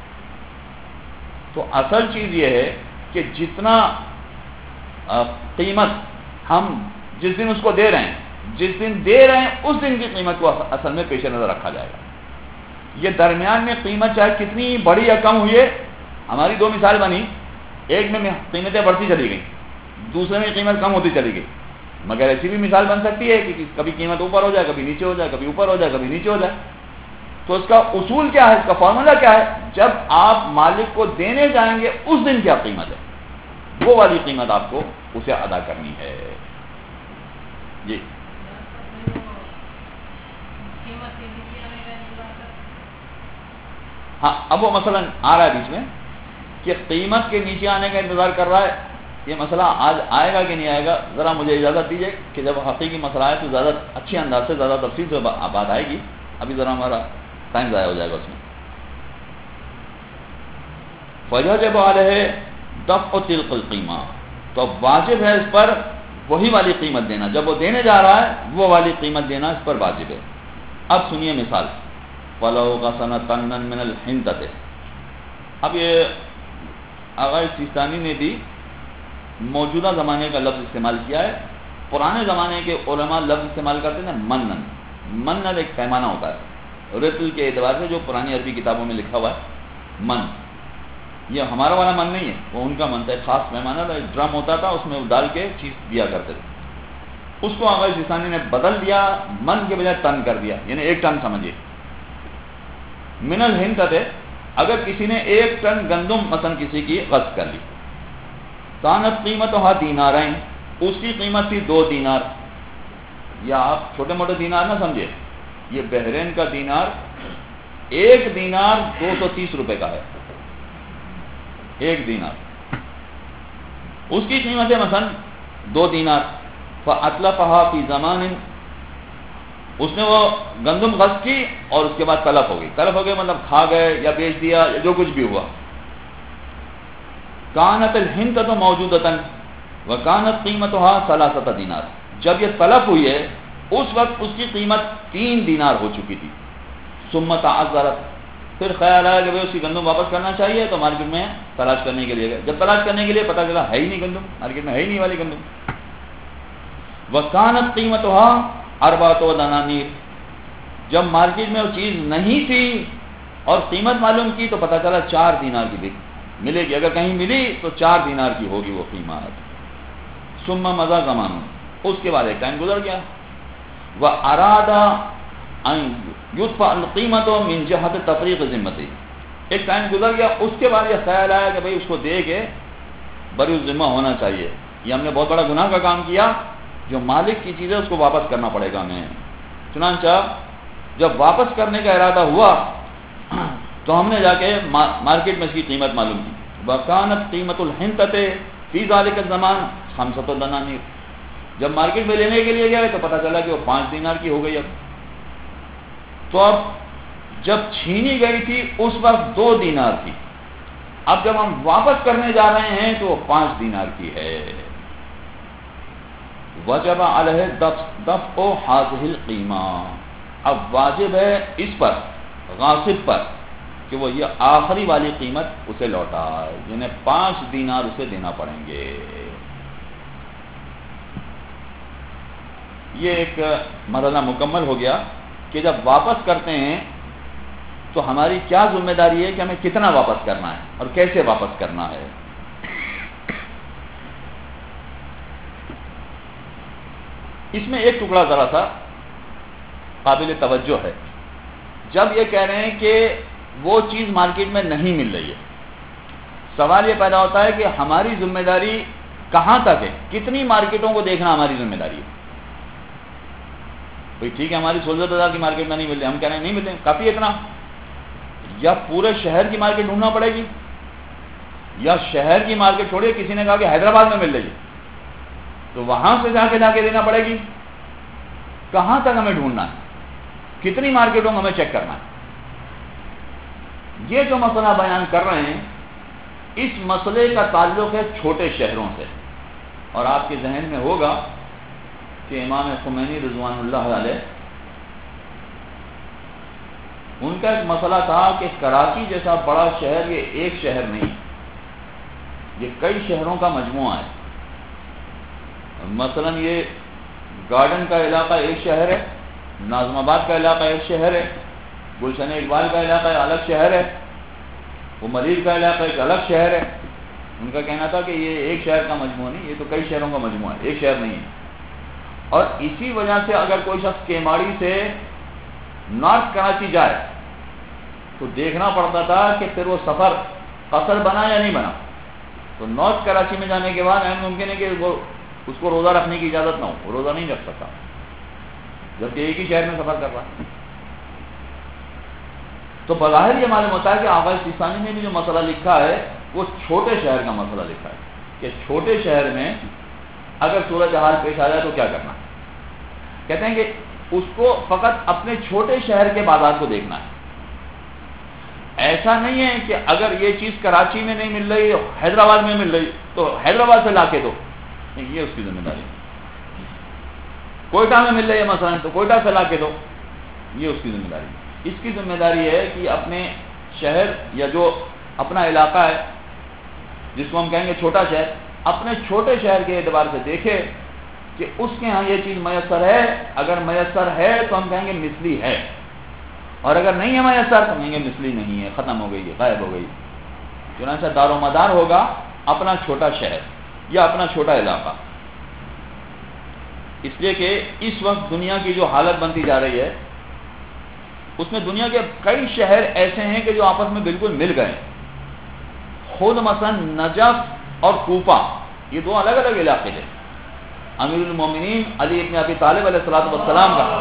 تو اصل چیز یہ ہے کہ جتنا قیمت ہم جس دن اس کو دے رہے ہیں جس دن دے رہے ہیں اس دن کی قیمت کو اصل میں پیش نظر رکھا جائے گا۔ یہ درمیان میں قیمت چاہے کتنی بڑی یا کم ہوئی ہے، ہماری دو مثال بنی، ایک میں قیمتیں بڑھتی چلی گئیں، دوسرے میں قیمت کم ہوتی چلی گئی، مگر ایسی بھی مثال بن سکتی ہے کہ کبھی قیمت اوپر ہو جائے، کبھی نیچے ہو جائے، کبھی اوپر ہو جائے، کبھی نیچے ہو جائے۔ تو اس کا اصول کیا ہے، اس کا فارمولا کیا ہے؟ جب آپ مالک کو دینے جائیں گے اس دن کیا قیمت ہے، وہ والی قیمت آپ کو اسے ادا کرنی ہے۔ جی ہاں، اب وہ مثلا آ رہا ہے بیچ میں کہ قیمت کے نیچے آنے کا انتظار کر رہا ہے، یہ مسئلہ آج آئے گا کہ نہیں آئے گا، ذرا مجھے اجازت دیجیے کہ جب حقیقی مسئلہ آئے تو زیادہ اچھے انداز سے زیادہ تفصیل سے بات آئے گی، ابھی ذرا ہمارا ٹائم ضائع ہو جائے گا اس میں۔ فَيَجِبُ عَلَيْهِ دَفْعُ تِلْكَ الْقِيمَةِ، تو واجب ہے اس پر وہی والی قیمت دینا، جب وہ دینے جا رہا ہے وہ والی قیمت دینا اس پر واجب ہے۔ اب سنیے مثال، فَلَوْ غَصَنَ طَنًّا مِنَ الْحِنْطَةِ، اب یہ آغا سیستانی نے بھی موجودہ زمانے کا لفظ استعمال کیا ہے۔ پرانے زمانے کے علماء لفظ استعمال کرتے ہیں منن، منن ایک پیمانہ ہوتا ہے رتل کے اعتبار سے، جو پرانی عربی کتابوں میں لکھا ہوا ہے من، یہ ہمارا والا من نہیں ہے، وہ ان کا من تھا، ایک خاص پیمانہ تھا، ایک ڈرم ہوتا تھا، اس میں ڈال کے چیز دیا کرتے تھے۔ اس کو آغا سیستانی نے بدل دیا، من کے بجائے تن کر دیا، یعنی ایک ٹن سمجھیے۔ من الحنطۃ، اگر کسی نے ایک ٹن گندم مثلا کسی کی غصب کر لی، کانت قیمتھا دینارین، اس کی قیمت تھی دو دینار، یا آپ چھوٹے موٹے دینار نہ سمجھے، یہ بحرین کا دینار، ایک دینار دو سو تیس روپے کا ہے، ایک دینار، اس کی قیمت ہے مثلا دو دینار۔ فَأَتْلَفَهَا فِي زَمَانٍ، اس نے وہ گندم غصب کی اور اس کے بعد تلف ہو گئی، تلف ہو گئی مطلب کھا گئے یا بیچ دیا یا جو کچھ بھی ہوا۔ کانت الحنطۃ موجودۃ وکانت قیمتھا ثلاثۃ دینار، جب یہ تلف ہوئی ہے اس وقت اس کی قیمت تین دینار ہو چکی تھی۔ ثم تعذرت، پھر خیال آیا کہ بھائی اس کی گندم واپس کرنا چاہیے، تو مارکیٹ میں تلاش کرنے کے لیے گئے، جب تلاش کرنے کے لیے پتہ چلا ہے ہی نہیں گندم، مارکیٹ میں ہے ہی نہیں والی گندم۔ وکانت قیمتھا اربعۃ دنانیر، جب مارکیٹ میں وہ چیز نہیں تھی اور قیمت معلوم کی تو پتہ چلا چار دینار کی بک ملے گی، اگر کہیں ملی تو چار دینار کی ہوگی وہ قیمت۔ ثم مضى زمان، اس کے بعد ایک ٹائم گزر گیا، واراد ان يدفع القیمت من جهت تفریق ذمته، ایک ٹائم گزر گیا، اس کے بعد یہ خیال آیا کہ بھئی اس کو دے کے بری ذمہ ہونا چاہیے، یہ ہم نے بہت بڑا گناہ کا کام کیا، جو مالک کی چیز ہے اس کو واپس کرنا پڑے گا ہمیں۔ چنانچہ جب واپس کرنے کا ارادہ ہوا تو ہم نے جا کے مارکیٹ میں اس کی قیمت معلوم کی، وَكَانَتْ قِيمَةُ الْحِنطَةِ فِي ذَلِكَ الزَّمَانِ خَمْسَةُ دَنَانِيرَ، جب مارکیٹ میں لینے کے لیے گئے تو پتہ چلا کہ وہ پانچ دینار کی ہو گئی۔ اب تو اب جب چھینی گئی تھی اس وقت دو دینار تھی، اب جب ہم واپس کرنے جا رہے ہیں تو وہ پانچ دینار کی ہے۔ وجب علیہ دفع هذه القیمہ، اب واجب ہے اس پر غاصب پر کہ وہ یہ آخری والی قیمت اسے لوٹائے، یعنی پانچ دینار اسے دینا پڑیں گے۔ یہ ایک مرحلہ مکمل ہو گیا کہ جب واپس کرتے ہیں تو ہماری کیا ذمہ داری ہے کہ ہمیں کتنا واپس کرنا ہے اور کیسے واپس کرنا ہے۔ اس میں ایک ٹکڑا ذرا سا قابل توجہ ہے، جب یہ کہہ رہے ہیں کہ وہ چیز مارکیٹ میں نہیں مل رہی ہے، سوال یہ پیدا ہوتا ہے کہ ہماری ذمہ داری کہاں تک ہے، کتنی مارکیٹوں کو دیکھنا ہماری ذمہ داری ہے۔ بھئی ٹھیک ہے ہماری سولہ ہزار کی مارکیٹ میں نہیں مل رہی، ہم کہہ رہے ہیں نہیں مل رہے، کافی اتنا، یا پورے شہر کی مارکیٹ ڈھونڈنا پڑے گی، یا شہر کی مارکیٹ چھوڑیے کسی نے کہا کہ حیدرآباد میں مل رہی ہے تو وہاں سے جا کے جا کے دینا پڑے گی، کہاں تک ہمیں ڈھونڈنا ہے، کتنی مارکیٹوں کو ہمیں چیک کرنا ہے۔ یہ جو مسئلہ بیان کر رہے ہیں اس مسئلے کا تعلق ہے چھوٹے شہروں سے، اور آپ کے ذہن میں ہوگا کہ امام خمینی رضوان اللہ علیہ ان کا ایک مسئلہ تھا کہ کراچی جیسا بڑا شہر یہ ایک شہر نہیں، یہ کئی شہروں کا مجموعہ ہے۔ مثلا یہ گارڈن کا علاقہ ایک شہر ہے، ناظم آباد کا علاقہ ایک شہر ہے، گلشن اقبال کا علاقہ الگ شہر ہے، وہ ملیر کا علاقہ ایک الگ شہر ہے۔ ان کا کہنا تھا کہ یہ ایک شہر کا مجموعہ نہیں، یہ تو کئی شہروں کا مجموعہ ہے، ایک شہر نہیں ہے۔ اور اسی وجہ سے اگر کوئی شخص کیماڑی سے نارتھ کراچی جائے تو دیکھنا پڑتا تھا کہ پھر وہ سفر قصر بنا یا نہیں بنا۔ تو نارتھ کراچی میں جانے کے بعد اہم ممکن ہے کہ وہ اس کو روزہ رکھنے کی اجازت نہ ہو، وہ روزہ نہیں رکھ سکتا جبکہ ایک ہی شہر میں سفر کر رہا ہے۔ تو بظاہر یہ معلوم ہوتا ہے کہ آغا سیستانی نے بھی جو مسئلہ لکھا ہے وہ چھوٹے شہر کا مسئلہ لکھا ہے کہ چھوٹے شہر میں اگر صورتحال پیش آ جائے تو کیا کرنا ہے۔ کہتے ہیں کہ اس کو فقط اپنے چھوٹے شہر کے بازار کو دیکھنا ہے۔ ایسا نہیں ہے کہ اگر یہ چیز کراچی میں نہیں مل رہی حیدرآباد میں مل رہی تو حیدرآباد سے لا کے دو، نہیں، یہ اس کی ذمہ داری ہے۔ کوئٹہ میں مل رہی ہے مثلا تو کوئٹہ سے لا کے دو، یہ اس کی ذمہ داری ہے۔ اس کی ذمہ داری ہے کہ اپنے شہر یا جو اپنا علاقہ ہے جس کو ہم کہیں گے چھوٹا شہر، اپنے چھوٹے شہر کے اعتبار سے دیکھے کہ اس کے ہاں یہ چیز میسر ہے، اگر میسر ہے تو ہم کہیں گے مثلی ہے، اور اگر نہیں ہے میسر تو کہیں گے مثلی نہیں ہے، ختم ہو گئی ہے، غائب ہو گئی۔ چنانچہ دار و مدار ہوگا اپنا چھوٹا شہر یا اپنا چھوٹا علاقہ، اس لیے کہ اس وقت دنیا کی جو حالت بنتی جا رہی ہے اس میں دنیا کے کئی شہر ایسے ہیں کہ جو آپس میں بالکل مل گئے۔ خود مثلا نجف اور کوفہ یہ دو الگ الگ علاقے تھے۔ امیر المومنین علی ابن ابی طالب علیہ الصلوۃ والسلام کا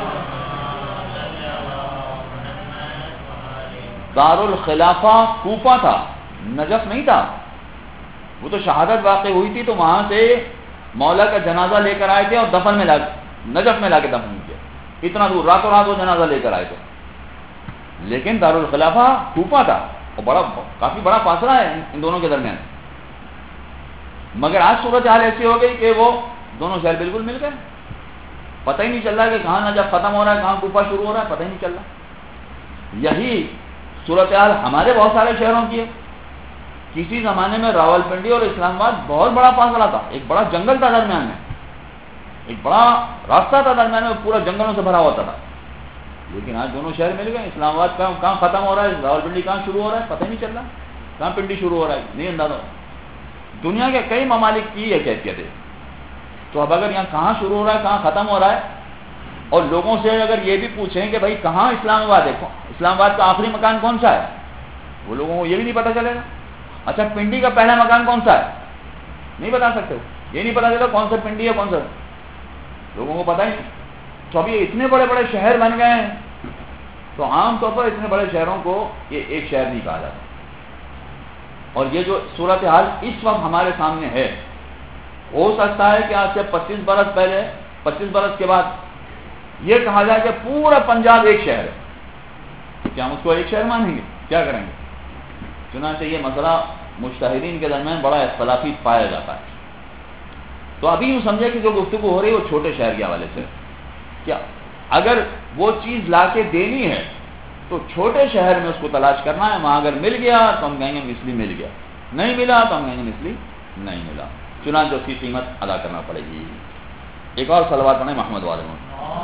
دار الخلافہ کوفہ تھا، نجف نہیں تھا۔ وہ تو شہادت واقع ہوئی تھی تو وہاں سے مولا کا جنازہ لے کر آئے تھے اور دفن میں لا نجف میں لا کے دفن کیا، اتنا دور راتوں رات وہ جنازہ لے کر آئے تھے۔ لیکن دار الخلافہ کوفہ تھا اور بڑا کافی بڑا فاصلہ ہے ان دونوں کے درمیان۔ مگر آج صورتحال ایسی ہو گئی کہ وہ دونوں شہر بالکل مل گئے، پتہ ہی نہیں چل رہا کہ کہاں نجف ختم ہو رہا ہے کہاں کوفہ شروع ہو رہا ہے، پتہ ہی نہیں چل رہا۔ یہی صورتحال ہمارے بہت سارے شہروں کی ہے۔ کسی زمانے میں راولپنڈی اور اسلام آباد بہت بڑا فاصلہ تھا، ایک بڑا جنگل تھا درمیان میں، ایک بڑا راستہ تھا درمیان میں، پورا جنگلوں سے بھرا ہوتا تھا۔ لیکن آج دونوں شہر مل گئے، اسلام آباد کہاں کہاں ختم ہو رہا ہے، راولپنڈی کہاں شروع ہو رہا ہے، پتہ ہی نہیں چل رہا کہاں پنڈی شروع ہو رہا ہے، نہیں اندازہ ہو۔ دنیا کے کئی ممالک کی یہ کیفیت ہے۔ تو اب اگر یہاں کہاں شروع ہو رہا ہے کہاں ختم ہو رہا ہے، اور لوگوں سے اگر یہ بھی پوچھیں کہ بھائی کہاں اسلام آباد ہے، اسلام آباد کا آخری مکان کون سا ہے، وہ لوگوں کو یہ بھی نہیں پتہ چلے گا۔ اچھا پنڈی کا پہلا مکان کون سا ہے، نہیں بتا سکتے، یہ نہیں پتا چلتا کون سا پنڈی ہے کون سا، لوگوں کو پتہ ہی نہیں۔ تو ابھی اتنے بڑے بڑے شہر بن گئے ہیں تو عام طور پر اتنے بڑے شہروں کو یہ ایک شہر نہیں کہا جاتا۔ اور یہ جو صورتحال اس وقت ہمارے سامنے ہے، ہو سکتا ہے کہ آج سے پچیس برس پہلے پچیس برس کے بعد یہ کہا جائے کہ پورا پنجاب ایک شہر ہے، کیا ہم اس کو ایک شہر مانیں گے، کیا کریں گے؟ چنانچہ یہ مسئلہ مجتہدین کے درمیان بڑا اختلافی پایا جاتا ہے۔ تو ابھی یوں سمجھے کہ جو گفتگو ہو رہی ہے وہ چھوٹے شہر کے حوالے سے، کیا اگر وہ چیز لا کے دینی ہے تو چھوٹے شہر میں اس کو تلاش کرنا ہے، وہاں اگر مل گیا تو ہم کہیں گے مثلی مل گیا، نہیں ملا تو ہم کہیں گے مثلی نہیں ملا، چنانچہ اس کی قیمت ادا کرنا پڑے گی۔ ایک اور صلوات پڑھیں محمد والے میں۔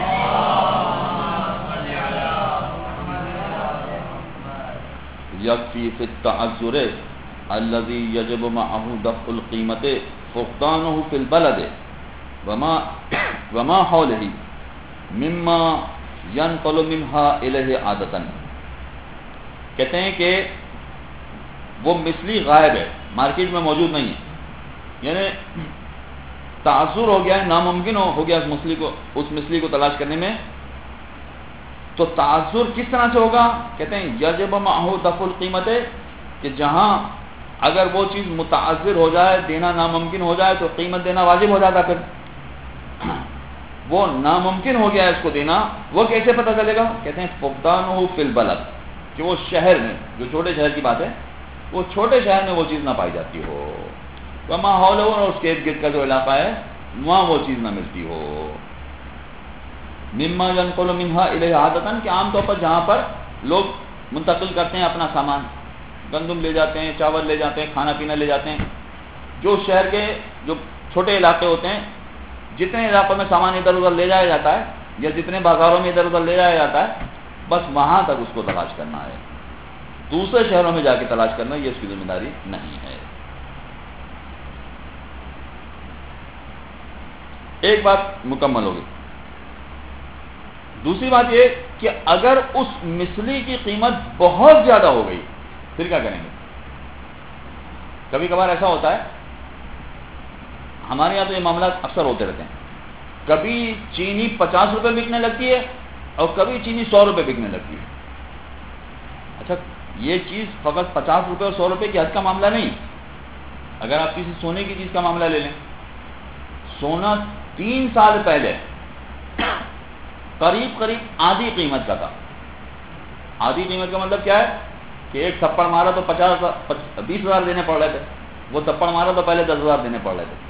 یکفی فی التعذر الذی یجب معه دفع القیمت فقدانه فی البلد وما وما حوله مما ينقل منها الیہ عادتا۔ کہتے ہیں کہ وہ مثلی غائب ہے، مارکیٹ میں موجود نہیں ہے، یعنی تعذر ہو گیا ہے، ناممکن ہو گیا اس مثلی کو اس مثلی کو تلاش کرنے میں۔ تو تعذر کس طرح سے ہوگا؟ کہتے ہیں یجب معه دفع القیمت، کہ جہاں اگر وہ چیز متعذر ہو جائے، دینا ناممکن ہو جائے تو قیمت دینا واجب ہو جاتا۔ پھر وہ ناممکن ہو گیا ہے اس کو دینا، وہ کیسے پتہ چلے گا؟ کہتے ہیں فقدانہ فی البلد، کہ وہ شہر میں، جو چھوٹے شہر کی بات ہے، وہ چھوٹے شہر میں وہ چیز نہ پائی جاتی ہو۔ وما حولہ، اور اس کے ارد گرد کا جو علاقہ ہے وہاں وہ چیز نہ ملتی ہو. مما ينقل منها الیہ عادتاً، کہ عام طور پر جہاں پر لوگ منتقل کرتے ہیں اپنا سامان، گندم لے جاتے ہیں، چاول لے جاتے ہیں، کھانا پینا لے جاتے ہیں، جو شہر کے جو چھوٹے علاقے ہوتے ہیں، جتنے علاقوں میں سامان ادھر ادھر لے جایا جاتا ہے یا جتنے بازاروں میں ادھر ادھر لے جایا جاتا ہے، بس وہاں تک اس کو تلاش کرنا ہے. دوسرے شہروں میں جا کے تلاش کرنا یہ اس کی ذمہ داری نہیں ہے. ایک بات مکمل ہوگی. دوسری بات یہ کہ اگر اس مثلی کی قیمت بہت زیادہ ہو گئی پھر کیا کریں گے؟ کبھی کبھار ایسا ہوتا ہے، ہمارے یہاں تو یہ معاملات اکثر ہوتے رہتے ہیں. کبھی چینی پچاس روپے بکنے لگتی ہے اور کبھی چینی سو روپے بکنے لگتی ہے. اچھا، یہ چیز فقط پچاس روپے اور سو روپے کی حد کا معاملہ نہیں. اگر آپ کسی سونے کی چیز کا معاملہ لے لیں، سونا تین سال پہلے قریب قریب آدھی قیمت کا تھا. آدھی قیمت کا مطلب کیا ہے کہ ایک تھپڑ مارا تو پچاس بیس ہزار دینے پڑ رہے تھے، وہ تھپڑ مارا تو پہلے دس ہزار دینے پڑ رہے تھے،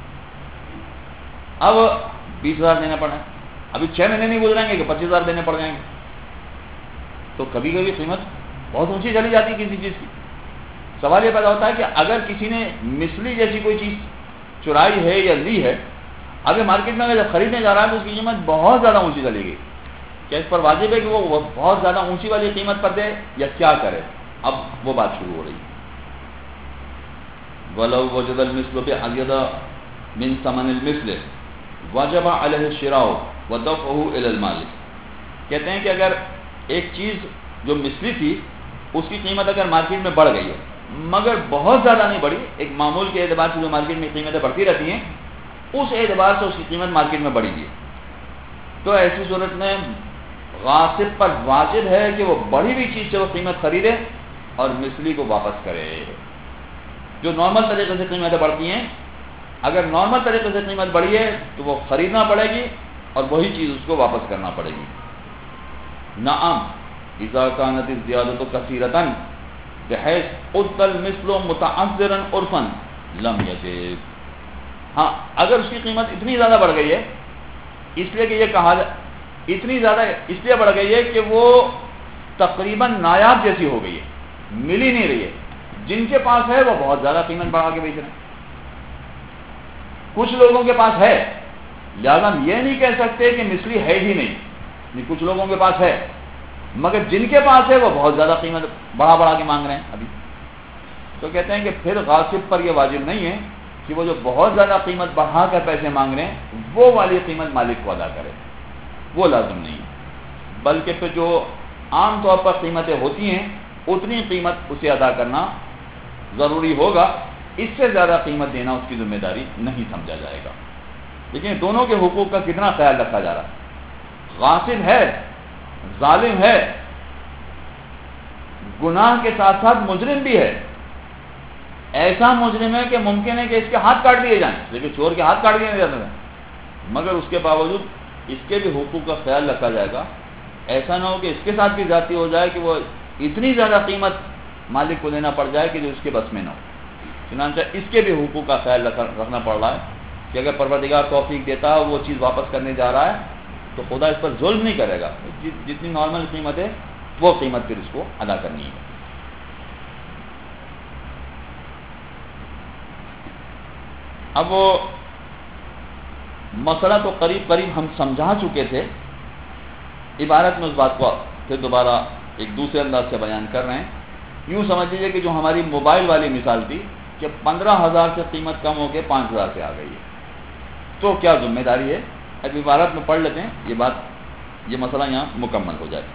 اب بیس ہزار دینے پڑ رہے ہیں. ابھی چھ مہینے نہیں گزریں گے کہ پچیس ہزار دینے پڑ جائیں گے. تو کبھی کبھی قیمت بہت اونچی چلی جاتی ہے کسی چیز کی. سوال یہ پیدا ہوتا ہے کہ اگر کسی نے مثلی جیسی کوئی چیز چرائی ہے یا لی ہے، ابھی مارکیٹ میں اگر جب خریدنے جا رہا ہے تو اس کی قیمت بہت زیادہ اونچی چلی گئی، کیا اس پر واجب ہے کہ وہ بہت زیادہ اونچی والی قیمت پر دے یا کیا کرے؟ اب وہ بات شروع ہو رہی ہے. وَلَوْ وَجَدَ الْمِثْلُ بِأَزْيَدَ مِنْ ثَمَنِ الْمِثْلِ وَجَبَ عَلَيْهِ الشِّرَاءُ وَدَفْعُهُ إِلَى الْمَالِكِ. کہتے ہیں کہ اگر ایک چیز جو مثلی تھی اس کی قیمت اگر مارکیٹ میں بڑھ گئی ہے مگر بہت زیادہ نہیں بڑھی، ایک معمول کے اعتبار سے جو مارکیٹ میں قیمتیں بڑھتی رہتی ہیں اس اعتبار سے اس کی قیمت مارکیٹ میں بڑھی گئی، تو ایسی صورت میں غاصب پر واجب ہے کہ وہ بڑھی ہوئی چیز سے وہ قیمت خریدے اور مثلی کو واپس کرے. جو نارمل طریقے سے قیمتیں بڑھتی ہیں، اگر نارمل طریقے سے قیمت بڑھی ہے تو وہ خریدنا پڑے گی اور وہی چیز اس کو واپس کرنا پڑے گی. نعم اذا كانت الزيادة كثيرة بحيث ادى المثل متعذرا عرفا لم يجب. ہاں، اگر اس کی قیمت اتنی زیادہ بڑھ گئی ہے اس لیے کہ یہ کہا اتنی زیادہ اس لیے بڑھ گئی ہے کہ وہ تقریباً نایاب جیسی ہو گئی ہے، مل ہی نہیں رہی ہے. جن کے پاس ہے وہ بہت زیادہ قیمت بڑھا کے بیچ رہے ہیں، کچھ لوگوں کے پاس ہے لہذا ہم یہ نہیں کہہ سکتے کہ مثلی ہے ہی نہیں. کچھ لوگوں کے پاس ہے مگر جن کے پاس ہے وہ بہت زیادہ قیمت بڑھا بڑھا کے مانگ رہے ہیں ابھی. تو کہتے ہیں کہ پھر غاصب پر یہ واجب نہیں ہے کہ وہ جو بہت زیادہ قیمت بڑھا کر پیسے مانگ رہے ہیں وہ والی قیمت مالک کو ادا کرے، وہ لازم نہیں ہے. بلکہ پھر جو عام طور پر قیمتیں ہوتی ہیں اتنی قیمت اسے ادا کرنا ضروری ہوگا، اس سے زیادہ قیمت دینا اس کی ذمہ داری نہیں سمجھا جائے گا. لیکن دونوں کے حقوق کا کتنا خیال رکھا جا رہا ہے. غاصب ہے، ظالم ہے، گناہ کے ساتھ ساتھ مجرم بھی ہے. ایسا مجرم ہے کہ ممکن ہے کہ اس کے ہاتھ کاٹ دیے جائیں، لیکن چور کے ہاتھ کاٹ دیے نہیں جاتے ہیں، مگر اس کے باوجود اس کے بھی حقوق کا خیال رکھا جائے گا. ایسا نہ ہو کہ اس کے ساتھ بھی زیادتی ہو جائے کہ وہ اتنی زیادہ قیمت مالک کو دینا پڑ جائے کہ جو اس کے بس میں نہ ہو. چنانچہ اس کے بھی حقوق کا خیال رکھنا پڑ رہا ہے کہ اگر پروردگار توفیق دیتا ہے وہ چیز واپس کرنے جا رہا ہے تو خدا اس پر ظلم نہیں کرے گا. جتنی نارمل قیمت ہے وہ قیمت پھر اس کو ادا کرنی ہے. اب وہ مسئلہ تو قریب قریب ہم سمجھا چکے تھے، عبارت میں اس بات کو پھر دوبارہ ایک دوسرے انداز سے بیان کر رہے ہیں. یوں سمجھ لیجیے کہ جو ہماری موبائل والی مثال تھی کہ پندرہ ہزار سے قیمت کم ہو کے پانچ ہزار سے آ گئی ہے، تو کیا ذمہ داری ہے؟ اب عبارت میں پڑھ لیتے ہیں، یہ بات یہ مسئلہ یہاں مکمل ہو جائے.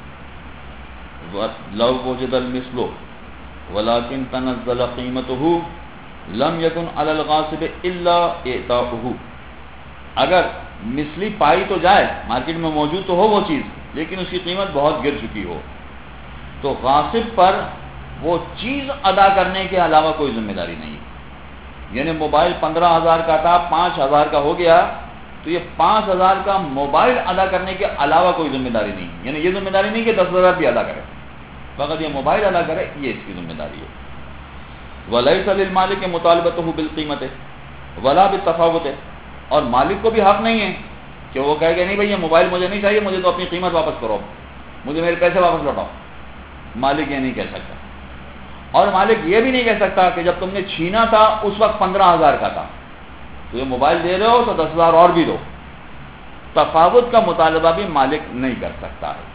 لو وجد المثل ولكن تنزل قیمته لم يكن على الغاصب الا اعطاؤه. اگر مثلی پائی تو جائے، مارکیٹ میں موجود تو ہو وہ چیز لیکن اس کی قیمت بہت گر چکی ہو، تو غاصب پر وہ چیز ادا کرنے کے علاوہ کوئی ذمہ داری نہیں. یعنی موبائل پندرہ ہزار کا تھا، پانچ ہزار کا ہو گیا تو یہ پانچ ہزار کا موبائل ادا کرنے کے علاوہ کوئی ذمہ داری نہیں. یعنی یہ ذمہ داری نہیں کہ دس ہزار بھی ادا کرے، فقط یہ موبائل ادا کرے، یہ اس کی ذمہ داری ہے. وَلَيْسَ لِلْمَالِكِ مُطَالَبَتُهُ بِالْقِيمَةِ وَلَا بِالتَّفَاوُتِ، اور مالک کو بھی حق نہیں ہے کہ وہ کہے کہ نہیں بھائی یہ موبائل مجھے نہیں چاہیے، مجھے تو اپنی قیمت واپس کرو، مجھے میرے پیسے واپس لوٹاؤ۔ مالک یہ نہیں کہہ سکتا، اور مالک یہ بھی نہیں کہہ سکتا کہ جب تم نے چھینا تھا اس وقت پندرہ ہزار کا تھا، تو یہ موبائل دے رہے ہو تو دس ہزار اور بھی دو۔ تفاوت کا مطالبہ بھی مالک نہیں کر سکتا ہے۔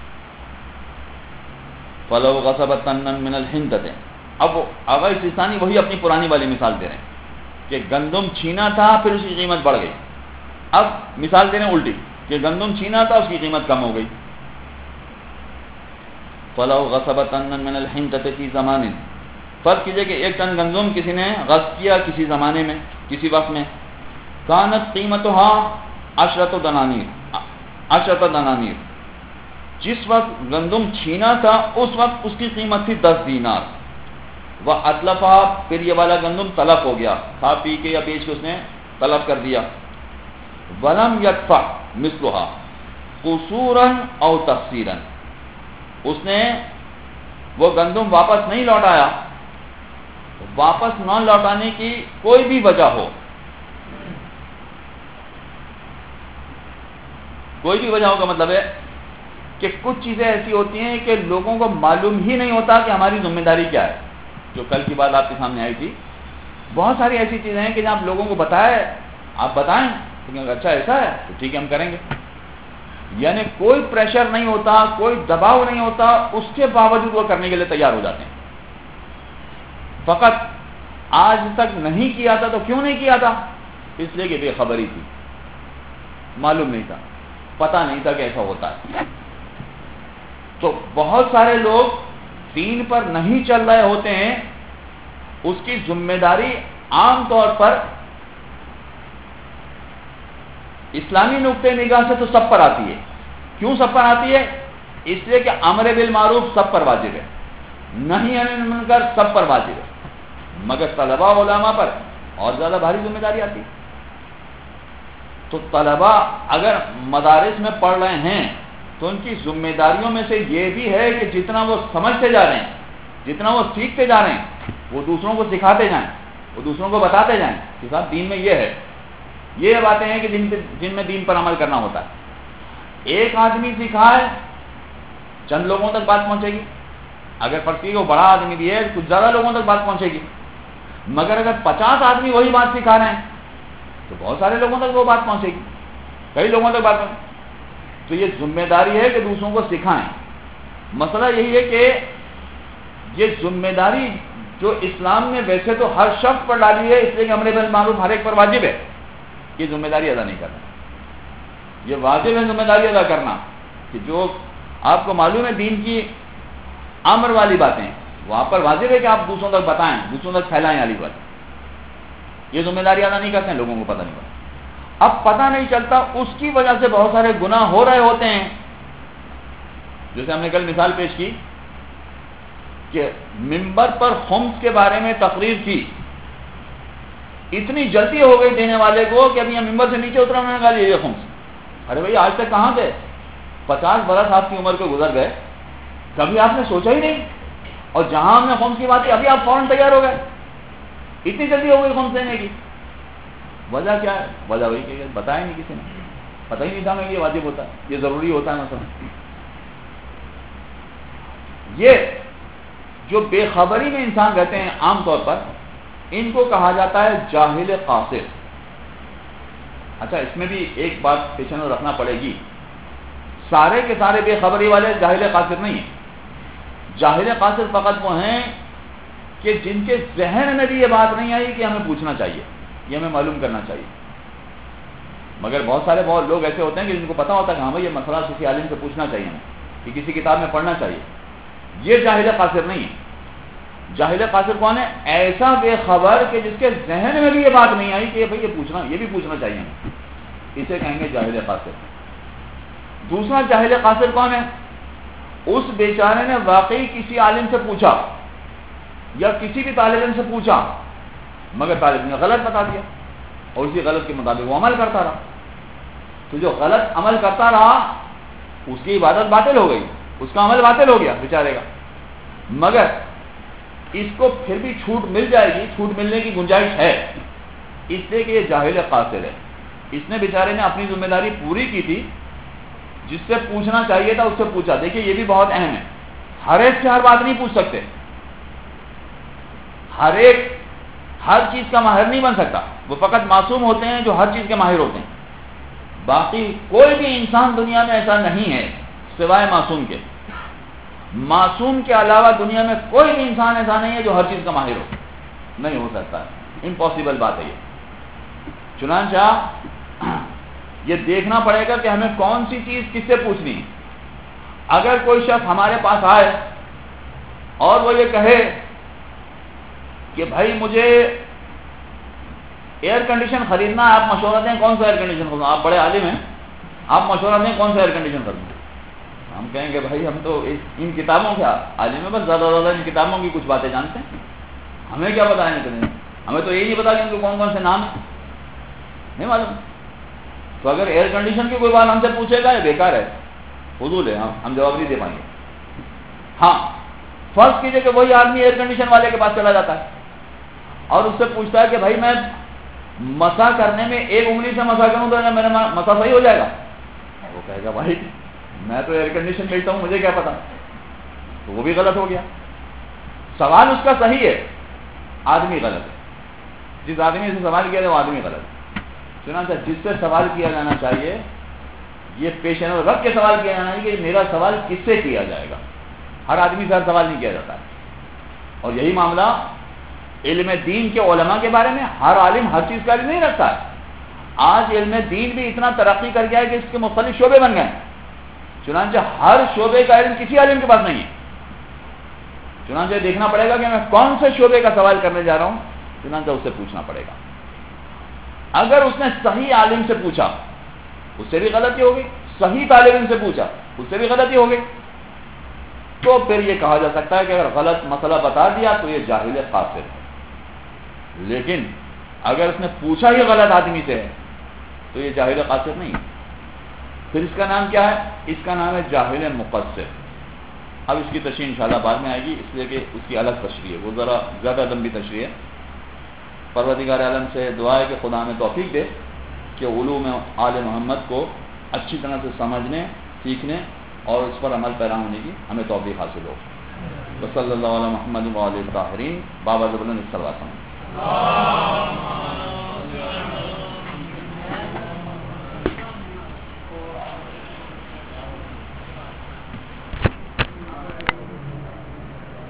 فَلَوْ غَصَبَ طَنًّا مِنَ الْحِنْطَةِ، اب اگر سیستانی وہی اپنی پرانی والی مثال دے رہے ہیں کہ گندم چھینا تھا پھر اس کی قیمت بڑھ گئی، اب مثال دے رہے ہیں الٹی کہ گندم چھینا تھا اس کی قیمت کم ہو گئی۔ فَلَوْ غَصَبَ طَنًّا مِنَ الْحِنْطَةِ فِي زَمَانٍ، فرض کیجئے کہ ایک ٹن گندم کسی نے غصب کیا کسی زمانے میں، کسی وقت میں، كانت قیمتها عشرة دنانیر عشرة دنانیر، جس وقت گندم چھینا تھا اس وقت اس کی قیمت تھی دس دینار، وَأَتْلَفَهَا، پھر یہ والا گندم تلف ہو گیا، کھا پی کے یا بیچ کے اس نے تلف کر دیا، وَلَمْ يَدْفَعْ مِثْلُهَا قُصُورًا أَوْ تَقْصِيرًا، اس نے وہ گندم واپس نہیں لوٹایا، واپس نہ لوٹانے کی کوئی بھی وجہ ہو، کوئی بھی وجہ ہو کا مطلب ہے کہ کچھ چیزیں ایسی ہوتی ہیں کہ لوگوں کو معلوم ہی نہیں ہوتا کہ ہماری ذمہ داری کیا ہے، جو کل کی بات آپ کے سامنے آئی تھی۔ بہت ساری ایسی چیزیں ہیں کہ جب آپ لوگوں کو بتائے آپ بتائیں تو اچھا ایسا ہے تو ٹھیک ہے ہم کریں گے، یعنی کوئی پریشر نہیں ہوتا، کوئی دباؤ نہیں ہوتا، اس کے باوجود وہ کرنے کے لیے تیار ہو جاتے ہیں۔ فقط آج تک نہیں کیا تھا تو کیوں نہیں کیا تھا؟ اس لیے کہ بے خبری تھی، معلوم نہیں تھا، پتہ نہیں تھا کہ ایسا ہوتا ہے۔ تو بہت سارے لوگ دین پر نہیں چل رہے ہوتے ہیں، اس کی ذمہ داری عام طور پر اسلامی نقطۂ نگاہ سے تو سب پر آتی ہے۔ کیوں سب پر آتی ہے؟ اس لیے کہ امر بالمعروف سب پر واجب ہے، نہی عن المنکر سب پر واجب ہے، مگر طلباء علماء پر اور زیادہ بھاری ذمہ داری آتی ہے۔ تو طلباء اگر مدارس میں پڑھ رہے ہیں تو ان کی ذمہ داریوں میں سے یہ بھی ہے کہ جتنا وہ سمجھتے جا رہے ہیں، جتنا وہ سیکھتے جا رہے ہیں، وہ دوسروں کو سکھاتے جائیں، وہ دوسروں کو بتاتے جائیں کہ صاحب دین میں یہ ہے، یہ باتیں ہیں کہ جن پہ جن میں دین پر عمل کرنا ہوتا ہے۔ ایک آدمی سکھائے چند لوگوں تک بات پہنچے گی، اگر فرقی وہ بڑا آدمی بھی ہے کچھ زیادہ لوگوں تک بات پہنچے گی، مگر اگر پچاس آدمی وہی بات سکھا رہے ہیں تو بہت سارے لوگوں تک وہ بات پہنچے گی، کئی لوگوں تک بات پہنچے۔ تو یہ ذمہ داری ہے کہ دوسروں کو سکھائیں۔ مسئلہ یہی ہے کہ یہ ذمہ داری جو اسلام نے ویسے تو ہر شخص پر ڈالی ہے، اس لیے کہ امر بالمعروف ہر ایک پر واجب ہے، یہ ذمہ داری ادا نہیں کرنا۔ یہ واجب ہے ذمہ داری ادا کرنا کہ جو آپ کو معلوم ہے دین کی امر والی باتیں وہاں پر واجب ہے کہ آپ دوسروں تک بتائیں، دوسروں تک پھیلائیں والی بات، یہ ذمہ داری ادا نہیں کرتے ہیں، لوگوں کو پتہ نہیں پڑتا۔ اب پتہ نہیں چلتا، اس کی وجہ سے بہت سارے گناہ ہو رہے ہوتے ہیں۔ جیسے ہم نے کل مثال پیش کی کہ منبر پر خمس کے بارے میں تقریر کی، اتنی جلدی ہو گئی دینے والے کو کہ ابھی ممبر سے نیچے اترا انہوں نے کہا یہ خمس۔ ارے بھائی آج تک کہاں گئے؟ پچاس برس آپ کی عمر کو گزر گئے، کبھی آپ نے سوچا ہی نہیں، اور جہاں ہم نے خمس کی بات کی ابھی آپ فوراً تیار ہو گئے، اتنی جلدی ہو گئی خمس دینے کی۔ وجہ کیا ہے؟ وجہ وہی کہ بتایا نہیں کسی نے، پتہ ہی نہیں تھا میں کہ یہ واجب ہوتا ہے، یہ ضروری ہوتا ہے۔ مثلا یہ جو بے خبری میں انسان رہتے ہیں عام طور پر، ان کو کہا جاتا ہے جاہل قاصر۔ اچھا اس میں بھی ایک بات پیش نظر رکھنا پڑے گی، سارے کے سارے بے خبری والے جاہل قاصر نہیں ہیں۔ جاہل قاصر فقط وہ ہیں کہ جن کے ذہن میں بھی یہ بات نہیں آئی کہ ہمیں پوچھنا چاہیے، یہ ہمیں معلوم کرنا چاہیے، مگر بہت سارے بہت لوگ ایسے ہوتے ہیں کہ جن کو پتا ہوتا ہے کہ ہاں بھائی یہ مسئلہ کسی عالم سے پوچھنا چاہیے ہمیں، کہ کسی کتاب میں پڑھنا چاہیے۔ یہ جاہل قاصر نہیں ہے۔ جاہل قاصر کون ہے؟ ایسا بے خبر کہ جس کے ذہن میں بھی یہ بات نہیں آئی کہ بھائی یہ پوچھنا، یہ بھی پوچھنا چاہیے ہمیں، اسے کہیں گے جاہل قاصر۔ دوسرا جاہل قاصر کون ہے؟ اس بیچارے نے واقعی کسی عالم سے پوچھا یا کسی بھی طالب علم سے پوچھا، مگر طالب نے غلط بتا دیا اور اسی غلط کے مطابق وہ عمل کرتا رہا، تو جو غلط عمل کرتا رہا اس کی عبادت باطل ہو گئی، اس کا عمل باطل ہو گیا بیچارے کا۔ مگر اس کو پھر بھی چھوٹ مل جائے گی، چھوٹ ملنے کی گنجائش ہے، اس لیے کہ یہ جاہل قاصر ہے، اس نے بیچارے نے اپنی ذمہ داری پوری کی تھی، جس سے پوچھنا چاہیے تھا اس سے پوچھا۔ دیکھیے یہ بھی بہت اہم ہے، ہر ایک سے ہر بات نہیں پوچھ سکتے، ہر ایک ہر چیز کا ماہر نہیں بن سکتا، وہ فقط معصوم ہوتے ہیں جو ہر چیز کے ماہر ہوتے ہیں، باقی کوئی بھی انسان دنیا میں ایسا نہیں ہے سوائے معصوم کے، معصوم کے علاوہ دنیا میں کوئی بھی انسان ایسا نہیں ہے جو ہر چیز کا ماہر ہو، نہیں ہو سکتا، امپاسبل بات ہے یہ۔ چنانچہ یہ دیکھنا پڑے گا کہ ہمیں کون سی چیز کس سے پوچھنی ہے۔ اگر کوئی شخص ہمارے پاس آئے اور وہ یہ کہے کہ بھائی مجھے ایئر کنڈیشن خریدنا ہے، آپ مشورہ دیں کون سا ایئر کنڈیشن خریدنا، آپ بڑے عالم ہیں، آپ مشورہ دیں کون سا ایئر کنڈیشن خریدنا، ہم کہیں گے بھائی ہم تو ان کتابوں کے عالم ہیں، بس زیادہ سے زیادہ ان کتابوں کی کچھ باتیں جانتے ہیں، ہمیں کیا پتا ہے، ہمیں تو یہ نہیں پتا کہ ان کے کون کون سے نام ہیں، نہیں معلوم۔ تو اگر ایئر کنڈیشن کی کوئی بات ہم سے پوچھے گا یہ بیکار ہے، فضول ہے، ہم ہم جواب نہیں دے پائیں گے۔ ہاں فرض کیجئے کہ وہی آدمی ایئر کنڈیشن والے کے پاس چلا جاتا ہے اور اس سے پوچھتا ہے کہ بھائی میں مسا کرنے میں ایک انگلی سے مسا کروں تو میرا مسا صحیح ہو جائے گا، وہ کہے گا بھائی میں تو ایئر کنڈیشن بیچتا ہوں، مجھے کیا پتا، تو وہ بھی غلط ہو گیا۔ سوال اس کا صحیح ہے، آدمی غلط ہے، جس آدمی سے سوال کیا تھا وہ آدمی غلط ہے۔ چنانچہ جس سے سوال کیا جانا چاہیے یہ پیش نظر رکھ کے سوال کیا جانا چاہیے کہ میرا سوال کس سے کیا جائے گا، ہر آدمی سے ہر سوال نہیں کیا جاتا ہے۔ اور یہی معاملہ علم دین کے علماء کے بارے میں، ہر عالم ہر چیز کا علم نہیں رکھتا ہے۔ آج علم دین بھی اتنا ترقی کر گیا ہے کہ اس کے مختلف شعبے بن گئے، چنانچہ ہر شعبے کا علم کسی عالم کے پاس نہیں ہے، چنانچہ دیکھنا پڑے گا کہ میں کون سے شعبے کا سوال کرنے جا رہا ہوں، چنانچہ اس سے پوچھنا پڑے گا۔ اگر اس نے صحیح عالم سے پوچھا اس سے بھی غلطی ہوگی، صحیح طالب علم سے پوچھا اس سے بھی غلطی ہوگی، تو پھر یہ کہا جا سکتا ہے کہ اگر غلط مسئلہ بتا دیا تو یہ جاہل قاصر ہے۔ لیکن اگر اس نے پوچھا ہی غلط آدمی سے تو یہ جاہل قاصر نہیں، پھر اس کا نام کیا ہے؟ اس کا نام ہے جاہل مقصر۔ اب اس کی تشریح انشاءاللہ بعد میں آئے گی، اس لیے کہ اس کی الگ تشریح ہے، وہ ذرا زیادہ لمبی تشریح ہے۔ پروردگار عالم سے دعا ہے کہ خدا ہمیں توفیق دے کہ علوم آل محمد کو اچھی طرح سے سمجھنے، سیکھنے اور اس پر عمل پیرا ہونے کی ہمیں توفیق حاصل ہو۔ وصلی اللہ علیہ محمد وآلہ الطاہرین، بابا زبلن الصلوات۔